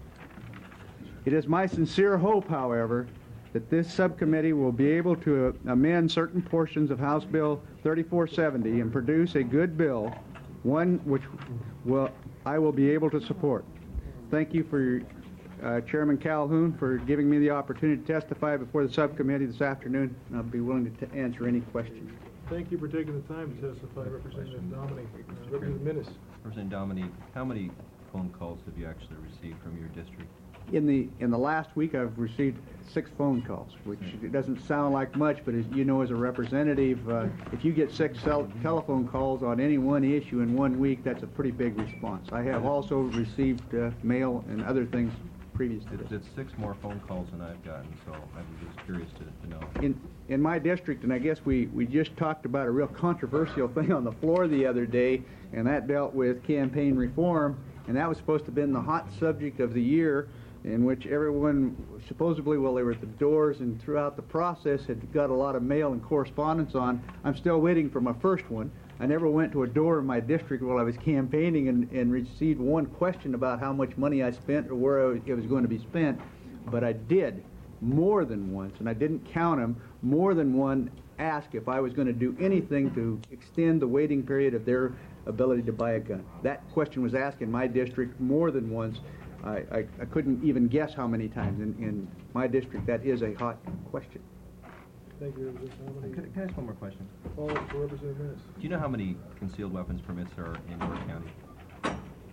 It is my sincere hope, however, that this subcommittee will be able to amend certain portions of House Bill thirty-four seventy and produce a good bill, one which will, I will be able to support. Thank you for uh, Chairman Calhoun for giving me the opportunity to testify before the subcommittee this afternoon, and I'll be willing to t answer any questions. Thank you for taking the time to testify, Representative Dominic. Uh, Representative Minnis. Representative Dominic, how many phone calls have you actually received from your district? In the in the last week, I've received six phone calls, which it doesn't sound like much, but as you know, as a representative, uh, if you get six telephone calls on any one issue in one week, that's a pretty big response. I have also received uh, mail and other things previous to this. It's six more phone calls than I've gotten, so I'm just curious to, to know. In in my district, and I guess we we just talked about a real controversial thing on the floor the other day, and that dealt with campaign reform, and that was supposed to have been the hot subject of the year, in which everyone supposedly, while they were at the doors and throughout the process, had got a lot of mail and correspondence on. I'm still waiting for my first one. I never went to a door in my district while I was campaigning and, and received one question about how much money I spent or where it was going to be spent, but I did more than once, and I didn't count them, more than one asked if I was going to do anything to extend the waiting period of their ability to buy a gun. That question was asked in my district more than once. I, I, I couldn't even guess how many times. In, in my district, that is a hot question. Thank you, Representative Dominic. Can, can I ask one more question? Follow up for Representative Minnis. Do you know how many concealed weapons permits are in York County?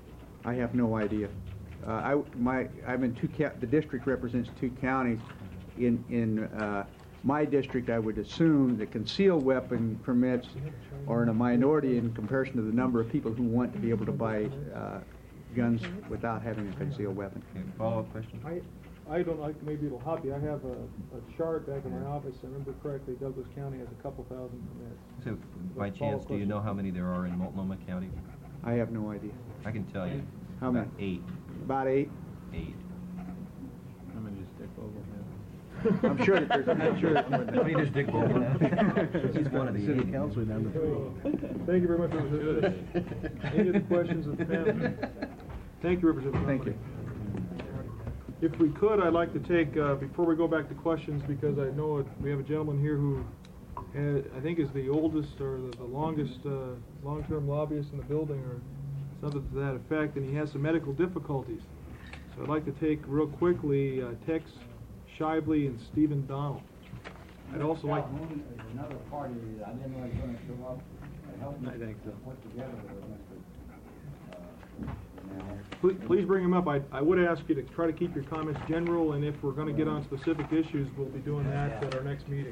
I have no idea. Uh, I, my, I'm in two, the district represents two counties. In, in uh, my district, I would assume that concealed weapon permits are in a minority in comparison to the number of people who want to be able to buy uh, guns without having a concealed weapon. Okay, follow-up question? I, I don't like, maybe it'll help you. I have a, a chart back in my office. I remember correctly, Douglas County has a couple thousand permits. So, by chance, do you know how many there are in Multnomah County? I have no idea. I can tell you. How About many? eight. About eight? Eight. I'm going to just stick over him. I'm sure that there's, I'm sure there's more than Let me just dig over now. He's one of the City eight. Council down the Thank you very much, Representative. Any other questions of the panel? Thank you, Representative. Thank you. If we could, I'd like to take, uh, before we go back to questions, because I know it, we have a gentleman here who had, I think is the oldest or the, the longest uh, long-term lobbyist in the building or something to that effect, and he has some medical difficulties. So I'd like to take real quickly uh, Tex Shively and Stephen Donald. I'd also like... Another party that I didn't know was going to show up. I think so. Put together with Mister Please, please bring them up. I, I would ask you to try to keep your comments general, and if we're going to get on specific issues, we'll be doing that at our next meeting.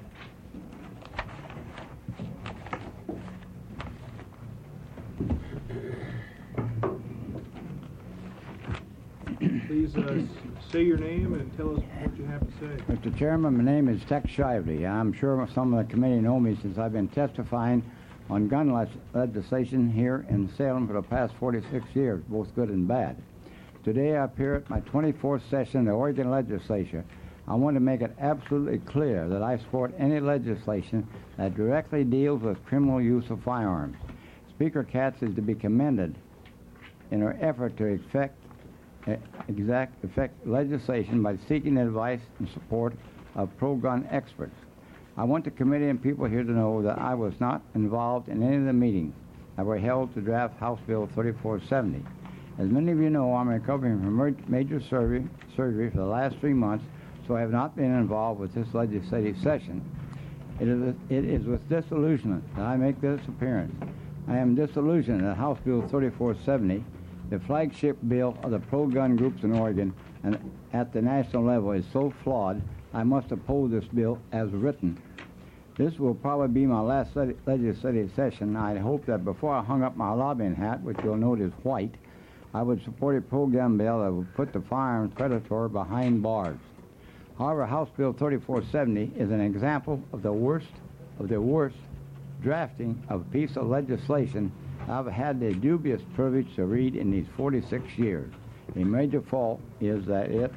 Please uh, say your name and tell us what you have to say. Mister Chairman, my name is Tex Shively. I'm sure some of the committee know me since I've been testifying on gun le legislation here in Salem for the past forty-six years, both good and bad. Today I appear at my twenty-fourth session of the Oregon Legislature. I want to make it absolutely clear that I support any legislation that directly deals with criminal use of firearms. Speaker Katz is to be commended in her effort to effect exact effect legislation by seeking advice and support of pro-gun experts. I want the committee and people here to know that I was not involved in any of the meetings that were held to draft House Bill thirty-four seventy. As many of you know, I'm recovering from major surgery, surgery for the last three months, so I have not been involved with this legislative session. It is, it is with disillusionment that I make this appearance. I am disillusioned that House Bill thirty-four seventy, the flagship bill of the pro-gun groups in Oregon and at the national level, is so flawed, I must oppose this bill as written. This will probably be my last le legislative session. I hope that before I hung up my lobbying hat, which you'll note is white, I would support a pro-gun bill that would put the firearms predator behind bars. However, House Bill thirty-four seventy is an example of the worst of the worst drafting of a piece of legislation I've had the dubious privilege to read in these forty-six years. A major fault is that it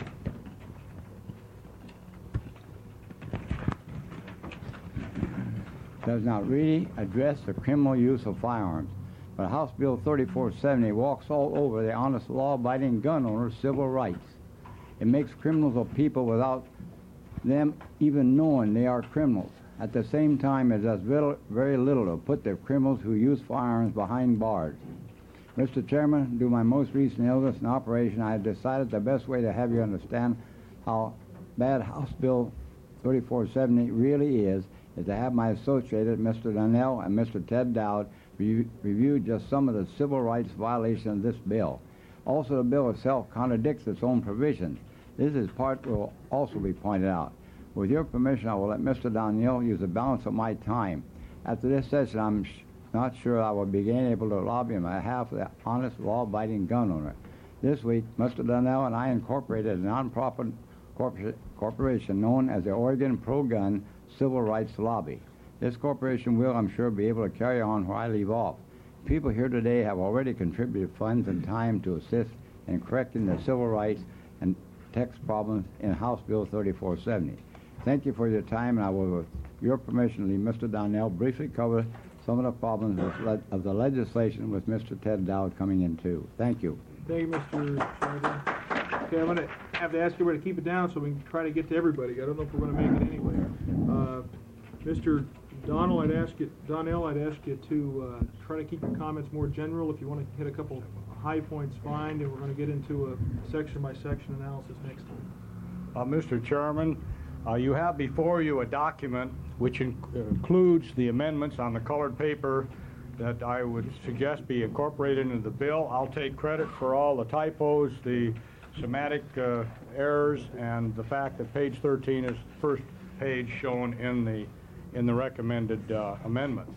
does not really address the criminal use of firearms. But House Bill thirty-four seventy walks all over the honest, law-abiding gun owner's civil rights. It makes criminals of people without them even knowing they are criminals. At the same time, it does little, very little to put the criminals who use firearms behind bars. Mister Chairman, due to my most recent illness and operation, I have decided the best way to have you understand how bad House Bill thirty-four seventy really is, is to have my associated, Mister Donnell and Mister Ted Dowd, re review just some of the civil rights violations of this bill. Also, the bill itself contradicts its own provisions. This is part will also be pointed out. With your permission, I will let Mister Donnell use the balance of my time. After this session, I'm sh not sure I will be able to lobby on behalf of the honest, law-abiding gun owner. This week, Mister Donnell and I incorporated a non-profit corpor corporation known as the Oregon Pro-Gun Civil Rights Lobby. This corporation will, I'm sure, be able to carry on where I leave off. People here today have already contributed funds and time to assist in correcting the civil rights and tax problems in House Bill thirty-four seventy. Thank you for your time, and I will, with your permission, leave Mister Donnell briefly cover some of the problems with of the legislation with Mister Ted Dowd coming in too. Thank you. Thank you, Mister Shriver. Okay, I'm going to have to ask everybody to keep it down so we can try to get to everybody. I don't know if we're going to make it anyway. Uh, Mister Donnell, I'd ask you, Donnell, I'd ask you to uh, try to keep your comments more general. If you want to hit a couple high points, fine, and we're going to get into a section-by-section analysis next time. Uh, Mister Chairman, uh, you have before you a document which in includes the amendments on the colored paper that I would suggest be incorporated into the bill. I'll take credit for all the typos, the semantic uh, errors, and the fact that page thirteen is the first page shown in the in the recommended uh, amendment.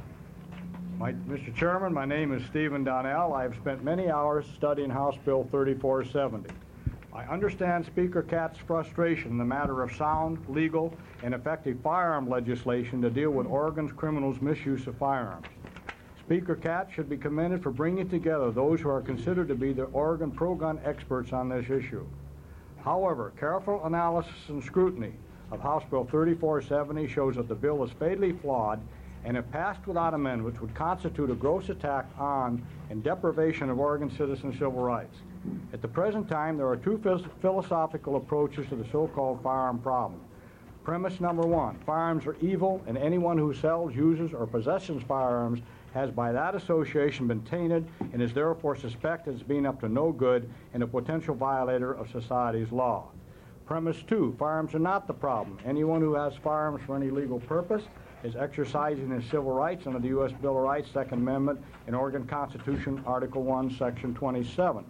My, Mister Chairman, my name is Stephen Donnell. I have spent many hours studying House Bill thirty-four seventy. I understand Speaker Katz's frustration in the matter of sound, legal, and effective firearm legislation to deal with Oregon's criminals' misuse of firearms. Speaker Katz should be commended for bringing together those who are considered to be the Oregon pro-gun experts on this issue. However, careful analysis and scrutiny of House Bill thirty-four seventy shows that the bill is fatally flawed, and if passed without amendments would constitute a gross attack on and deprivation of Oregon citizens' civil rights. At the present time, there are two philosophical approaches to the so-called firearm problem. Premise number one, firearms are evil, and anyone who sells, uses, or possesses firearms has by that association been tainted and is therefore suspected as being up to no good and a potential violator of society's law. Premise two, firearms are not the problem. Anyone who has firearms for any legal purpose is exercising his civil rights under the U S Bill of Rights, Second Amendment, and Oregon Constitution, Article one, Section twenty-seven.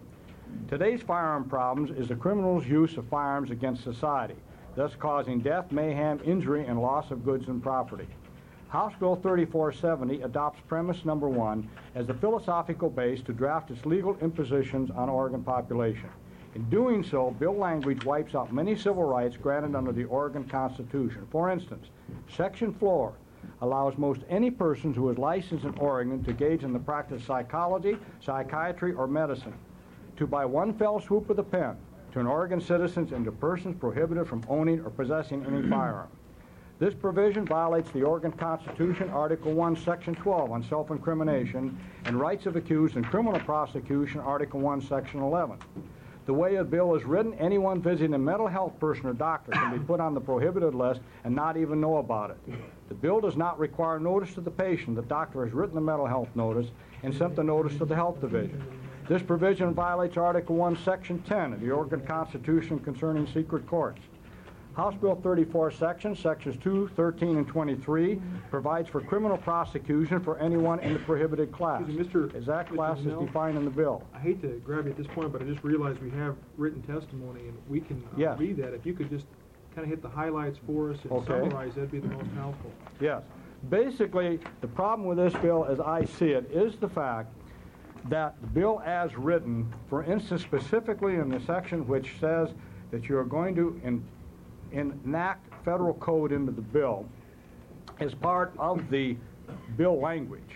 Today's firearm problems is the criminals' use of firearms against society, thus causing death, mayhem, injury, and loss of goods and property. House Bill thirty-four seventy adopts premise number one as the philosophical base to draft its legal impositions on Oregon population. In doing so, bill language wipes out many civil rights granted under the Oregon Constitution. For instance, Section four allows most any person who is licensed in Oregon to engage in the practice of psychology, psychiatry, or medicine to, by one fell swoop of the pen, turn Oregon citizens into persons prohibited from owning or possessing any firearm. This provision violates the Oregon Constitution, Article one, Section twelve on self-incrimination, and rights of accused in criminal prosecution, Article one, Section eleven. The way a bill is written, anyone visiting a mental health person or doctor can be put on the prohibited list and not even know about it. The bill does not require notice to the patient. The doctor has written the mental health notice and sent the notice to the health division. This provision violates Article one, Section ten of the Oregon Constitution concerning secret courts. House Bill thirty-four section, Sections two, thirteen, and twenty-three, provides for criminal prosecution for anyone in the prohibited class. Excuse me, Mister As that class is Mister defined in the bill. I hate to grab you at this point, but I just realized we have written testimony, and we can uh, Yes. read that. If you could just kind of hit the highlights for us and Okay. summarize, that'd be the most helpful. Yes. Basically, the problem with this bill, as I see it, is the fact that the bill as written, for instance, specifically in the section which says that you are going to in, enact federal code into the bill as part of the bill language,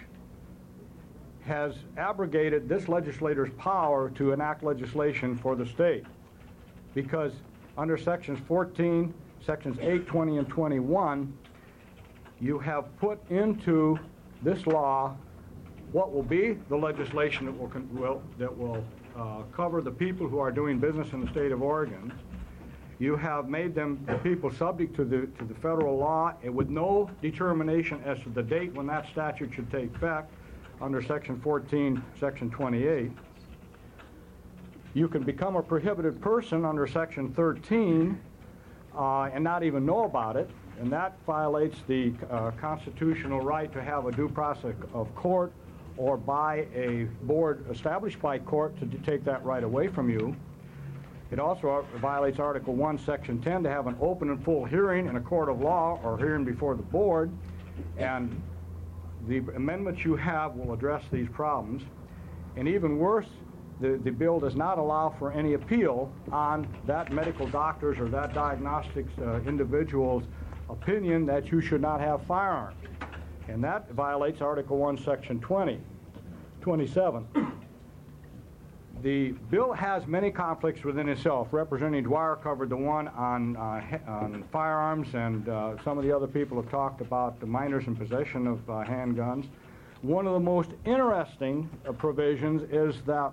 has abrogated this legislator's power to enact legislation for the state. Because under sections fourteen, sections eight, twenty, and twenty-one, you have put into this law what will be the legislation that will, con will, that will uh, cover the people who are doing business in the state of Oregon. You have made them the people subject to the, to the federal law, and with no determination as to the date when that statute should take effect under section fourteen, section twenty-eight. You can become a prohibited person under section thirteen uh, and not even know about it, and that violates the uh, constitutional right to have a due process of court or by a board established by court to take that right away from you. It also violates Article one, Section ten to have an open and full hearing in a court of law or hearing before the board, and the amendments you have will address these problems. And even worse, the, the bill does not allow for any appeal on that medical doctor's or that diagnostics uh, individual's opinion that you should not have firearms. And that violates Article one, Section twenty, twenty-seven. The bill has many conflicts within itself. Representative Dwyer covered the one on, uh, on firearms, and uh, some of the other people have talked about the minors in possession of uh, handguns. One of the most interesting uh, provisions is that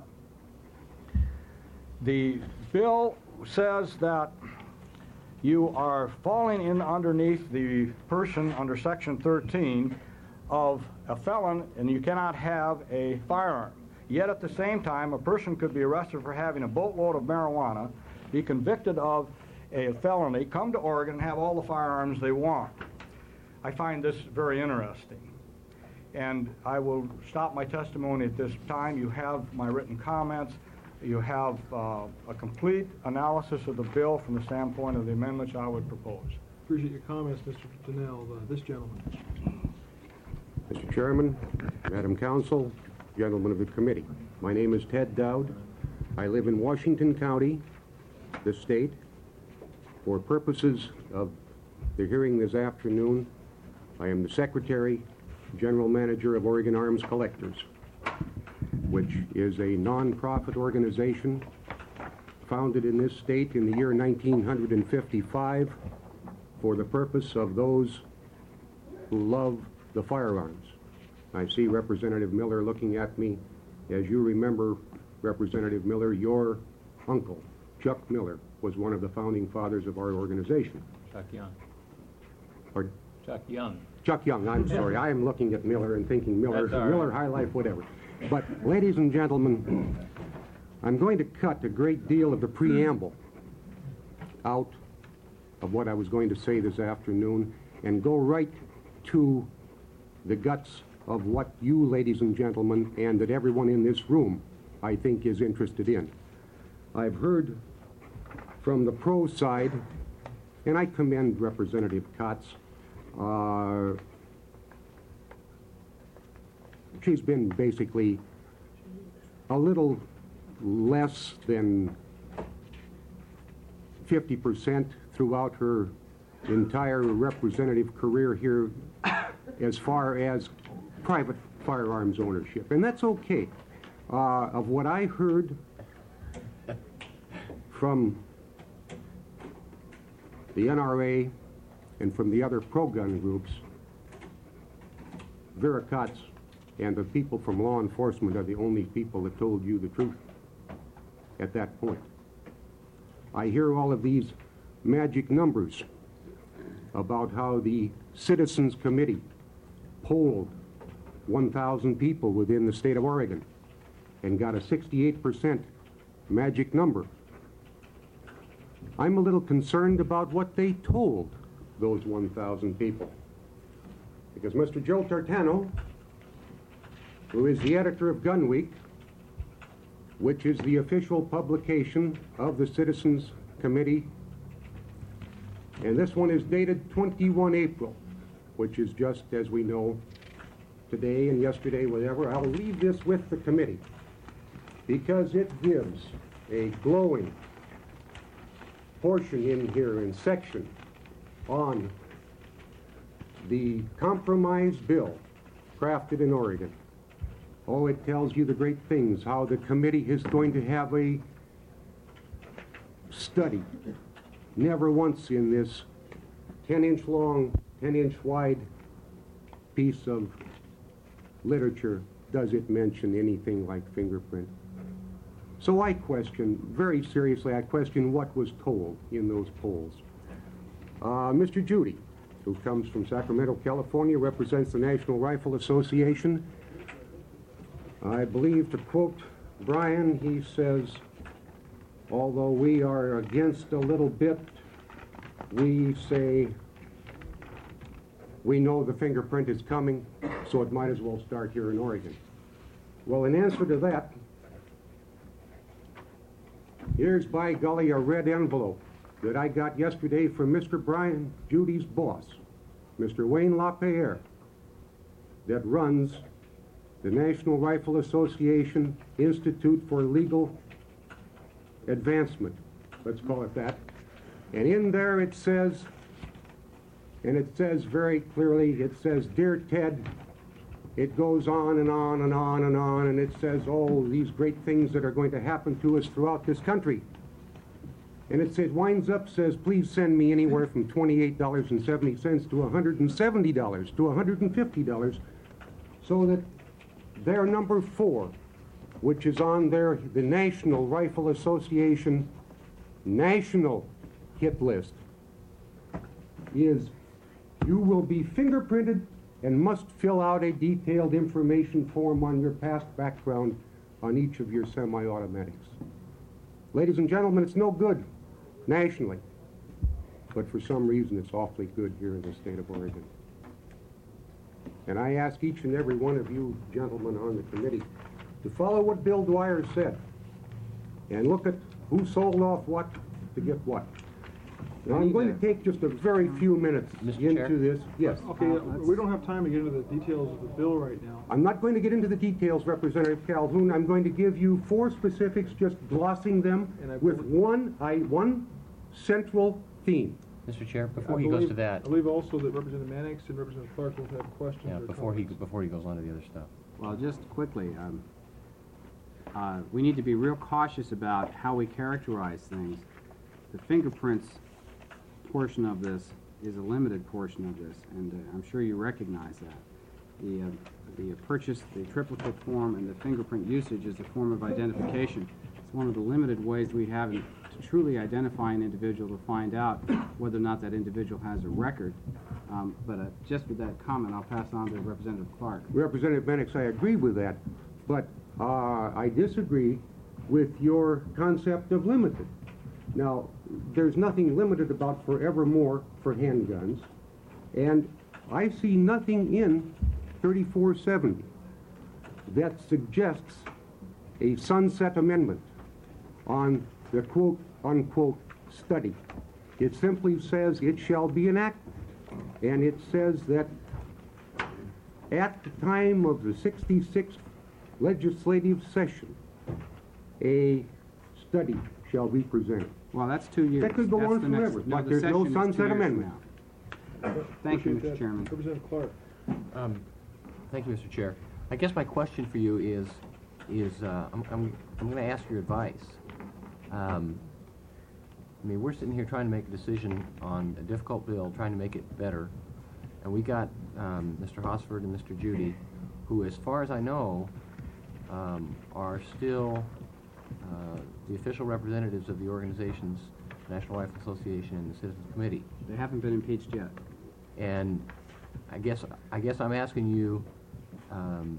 the bill says that you are falling in underneath the person under Section thirteen of a felon, and you cannot have a firearm. Yet at the same time, a person could be arrested for having a boatload of marijuana, be convicted of a felony, come to Oregon and have all the firearms they want. I find this very interesting. And I will stop my testimony at this time. You have my written comments. You have uh, a complete analysis of the bill from the standpoint of the amendments I would propose. Appreciate your comments, Mister Janelle. Uh, this gentleman. Mister Chairman, Madam Council, gentlemen of the committee. My name is Ted Dowd. I live in Washington County, the state. For purposes of the hearing this afternoon, I am the Secretary, General Manager of Oregon Arms Collectors, which is a non-profit organization founded in this state in the year nineteen fifty-five for the purpose of those who love the firearms. I see Representative Miller looking at me. As you remember, Representative Miller, your uncle, Chuck Miller, was one of the founding fathers of our organization. Chuck Young. Pardon? Chuck Young. Chuck Young, I'm sorry. I am looking at Miller and thinking Miller, That's all Miller right. High Life, whatever. But, ladies and gentlemen, I'm going to cut a great deal of the preamble out of what I was going to say this afternoon and go right to the guts of what you, ladies and gentlemen, and that everyone in this room, I think, is interested in. I've heard from the pro side, and I commend Representative Kotz. Uh, she's been basically a little less than fifty percent throughout her entire representative career here as far as private firearms ownership, and that's okay. Uh, of what I heard from the N R A and from the other pro-gun groups, Vera Kotz and the people from law enforcement are the only people that told you the truth at that point. I hear all of these magic numbers about how the Citizens Committee polled one thousand people within the state of Oregon and got a sixty-eight percent magic number. I'm a little concerned about what they told those one thousand people. Because Mister Joe Tartano, who is the editor of Gun Week, which is the official publication of the Citizens Committee, and this one is dated twenty-first April, which is just, as we know, today and yesterday, whatever. I'll leave this with the committee because it gives a glowing portion in here and section on the compromise bill crafted in Oregon. Oh, it tells you the great things, how the committee is going to have a study. Never once in this ten inch long, ten inch wide piece of literature does it mention anything like fingerprint. So I question, very seriously, I question what was told in those polls. Uh, Mister Judy, who comes from Sacramento, California, represents the National Rifle Association. I believe, to quote Brian, he says, although we are against a little bit, we say we know the fingerprint is coming, so it might as well start here in Oregon. Well, in answer to that, here's, by golly, a red envelope that I got yesterday from Mister Brian Judy's boss, Mister Wayne LaPierre, that runs the National Rifle Association Institute for Legal Advancement, let's call it that. And in there it says, and it says very clearly, it says, Dear Ted, it goes on and on and on and on, and it says, oh, these great things that are going to happen to us throughout this country. And it says, winds up, says, please send me anywhere from twenty-eight dollars and seventy cents to one hundred seventy dollars to one hundred fifty dollars, so that their number four, which is on there, the National Rifle Association national hit list, is you will be fingerprinted and must fill out a detailed information form on your past background on each of your semi-automatics. Ladies and gentlemen, it's no good nationally, but for some reason it's awfully good here in the state of Oregon. And I ask each and every one of you gentlemen on the committee to follow what Bill Dwyer said and look at who sold off what to get what. Now, I'm going to take just a very few minutes into this. Yes. Okay, uh, we don't have time to get into the details of the bill right now. I'm not going to get into the details, Representative Calhoun. I'm going to give you four specifics, just glossing them with one, I, one central theme. Mister Chair, before I he believe, goes to that. I believe also that Representative Mannix and Representative Clark will have questions. Yeah, or before he, comments. before he goes on to the other stuff. Well, just quickly, um, uh, we need to be real cautious about how we characterize things. The fingerprints portion of this is a limited portion of this, and uh, I'm sure you recognize that. The, uh, the purchase, the triplicate form, and the fingerprint usage is a form of identification. It's one of the limited ways we have in, to truly identify an individual to find out whether or not that individual has a record. Um, but uh, just with that comment, I'll pass on to Representative Clark. Representative Mannix, I agree with that, but uh, I disagree with your concept of limited. Now, there's nothing limited about forevermore for handguns, and I see nothing in thirty-four seventy that suggests a sunset amendment on the quote-unquote study. It simply says it shall be enacted. And it says that at the time of the sixty-sixth legislative session, a study shall be presented. Well, that's two years. That could go That's on the next- forever, no, but the there's no session is two sunset years from amendment. now. Thank you, Appreciate Mister that. Chairman. Representative Clark. Um, Thank you, Mister Chair. I guess my question for you is, is uh, I'm, I'm, I'm going to ask your advice. Um, I mean, we're sitting here trying to make a decision on a difficult bill, trying to make it better, and we got um, Mister Hosford and Mister Judy, who, as far as I know, um, are still uh, the official representatives of the organizations, National Rifle Association and the Citizens Committee. They haven't been impeached yet. And I guess I guess I'm asking you. Um,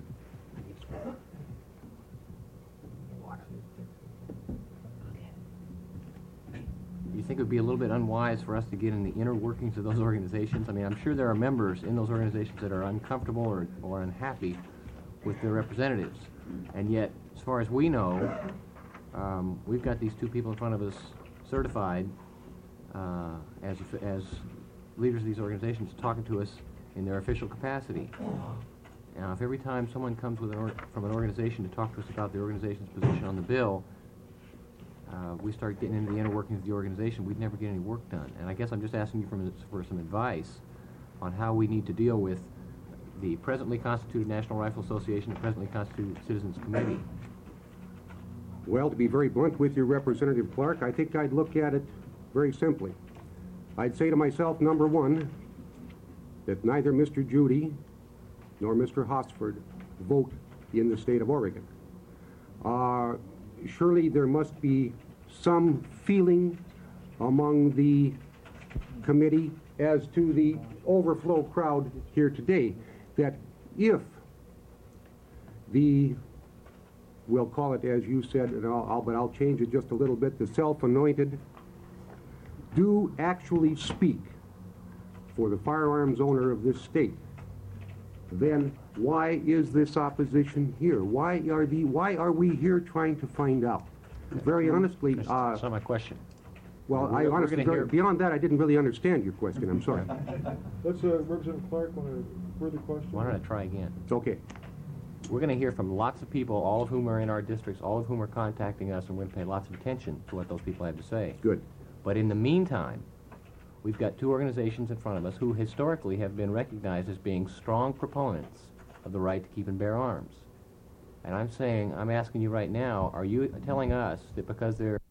you think it would be a little bit unwise for us to get in the inner workings of those organizations? I mean, I'm sure there are members in those organizations that are uncomfortable or, or unhappy with their representatives. And yet, as far as we know, um, we've got these two people in front of us certified uh, as, as leaders of these organizations talking to us in their official capacity. Now, if every time someone comes with an or from an organization to talk to us about the organization's position on the bill, uh, we start getting into the inner workings of the organization, we'd never get any work done. And I guess I'm just asking you for, for some advice on how we need to deal with the presently constituted National Rifle Association and presently constituted Citizens Committee. Well, to be very blunt with you, Representative Clark, I think I'd look at it very simply. I'd say to myself, number one, that neither Mister Judy nor Mister Hosford vote in the state of Oregon. Uh, surely there must be some feeling among the committee as to the overflow crowd here today that if the, we'll call it as you said, and I'll, I'll, but I'll change it just a little bit, the self-anointed do actually speak for the firearms owner of this state, then why is this opposition here? Why are the why are we here trying to find out? Very honestly, uh, That's not my question. well, We're- I we're honestly, gonna hear- beyond that, I didn't really understand your question. I'm sorry. Let's, uh, Representative Clark, want a further question? Why don't I try again? Okay. We're going to hear from lots of people, all of whom are in our districts, all of whom are contacting us, and we're going to pay lots of attention to what those people have to say. Good. But in the meantime, we've got two organizations in front of us who historically have been recognized as being strong proponents of the right to keep and bear arms. And I'm saying, I'm asking you right now, are you telling us that because they're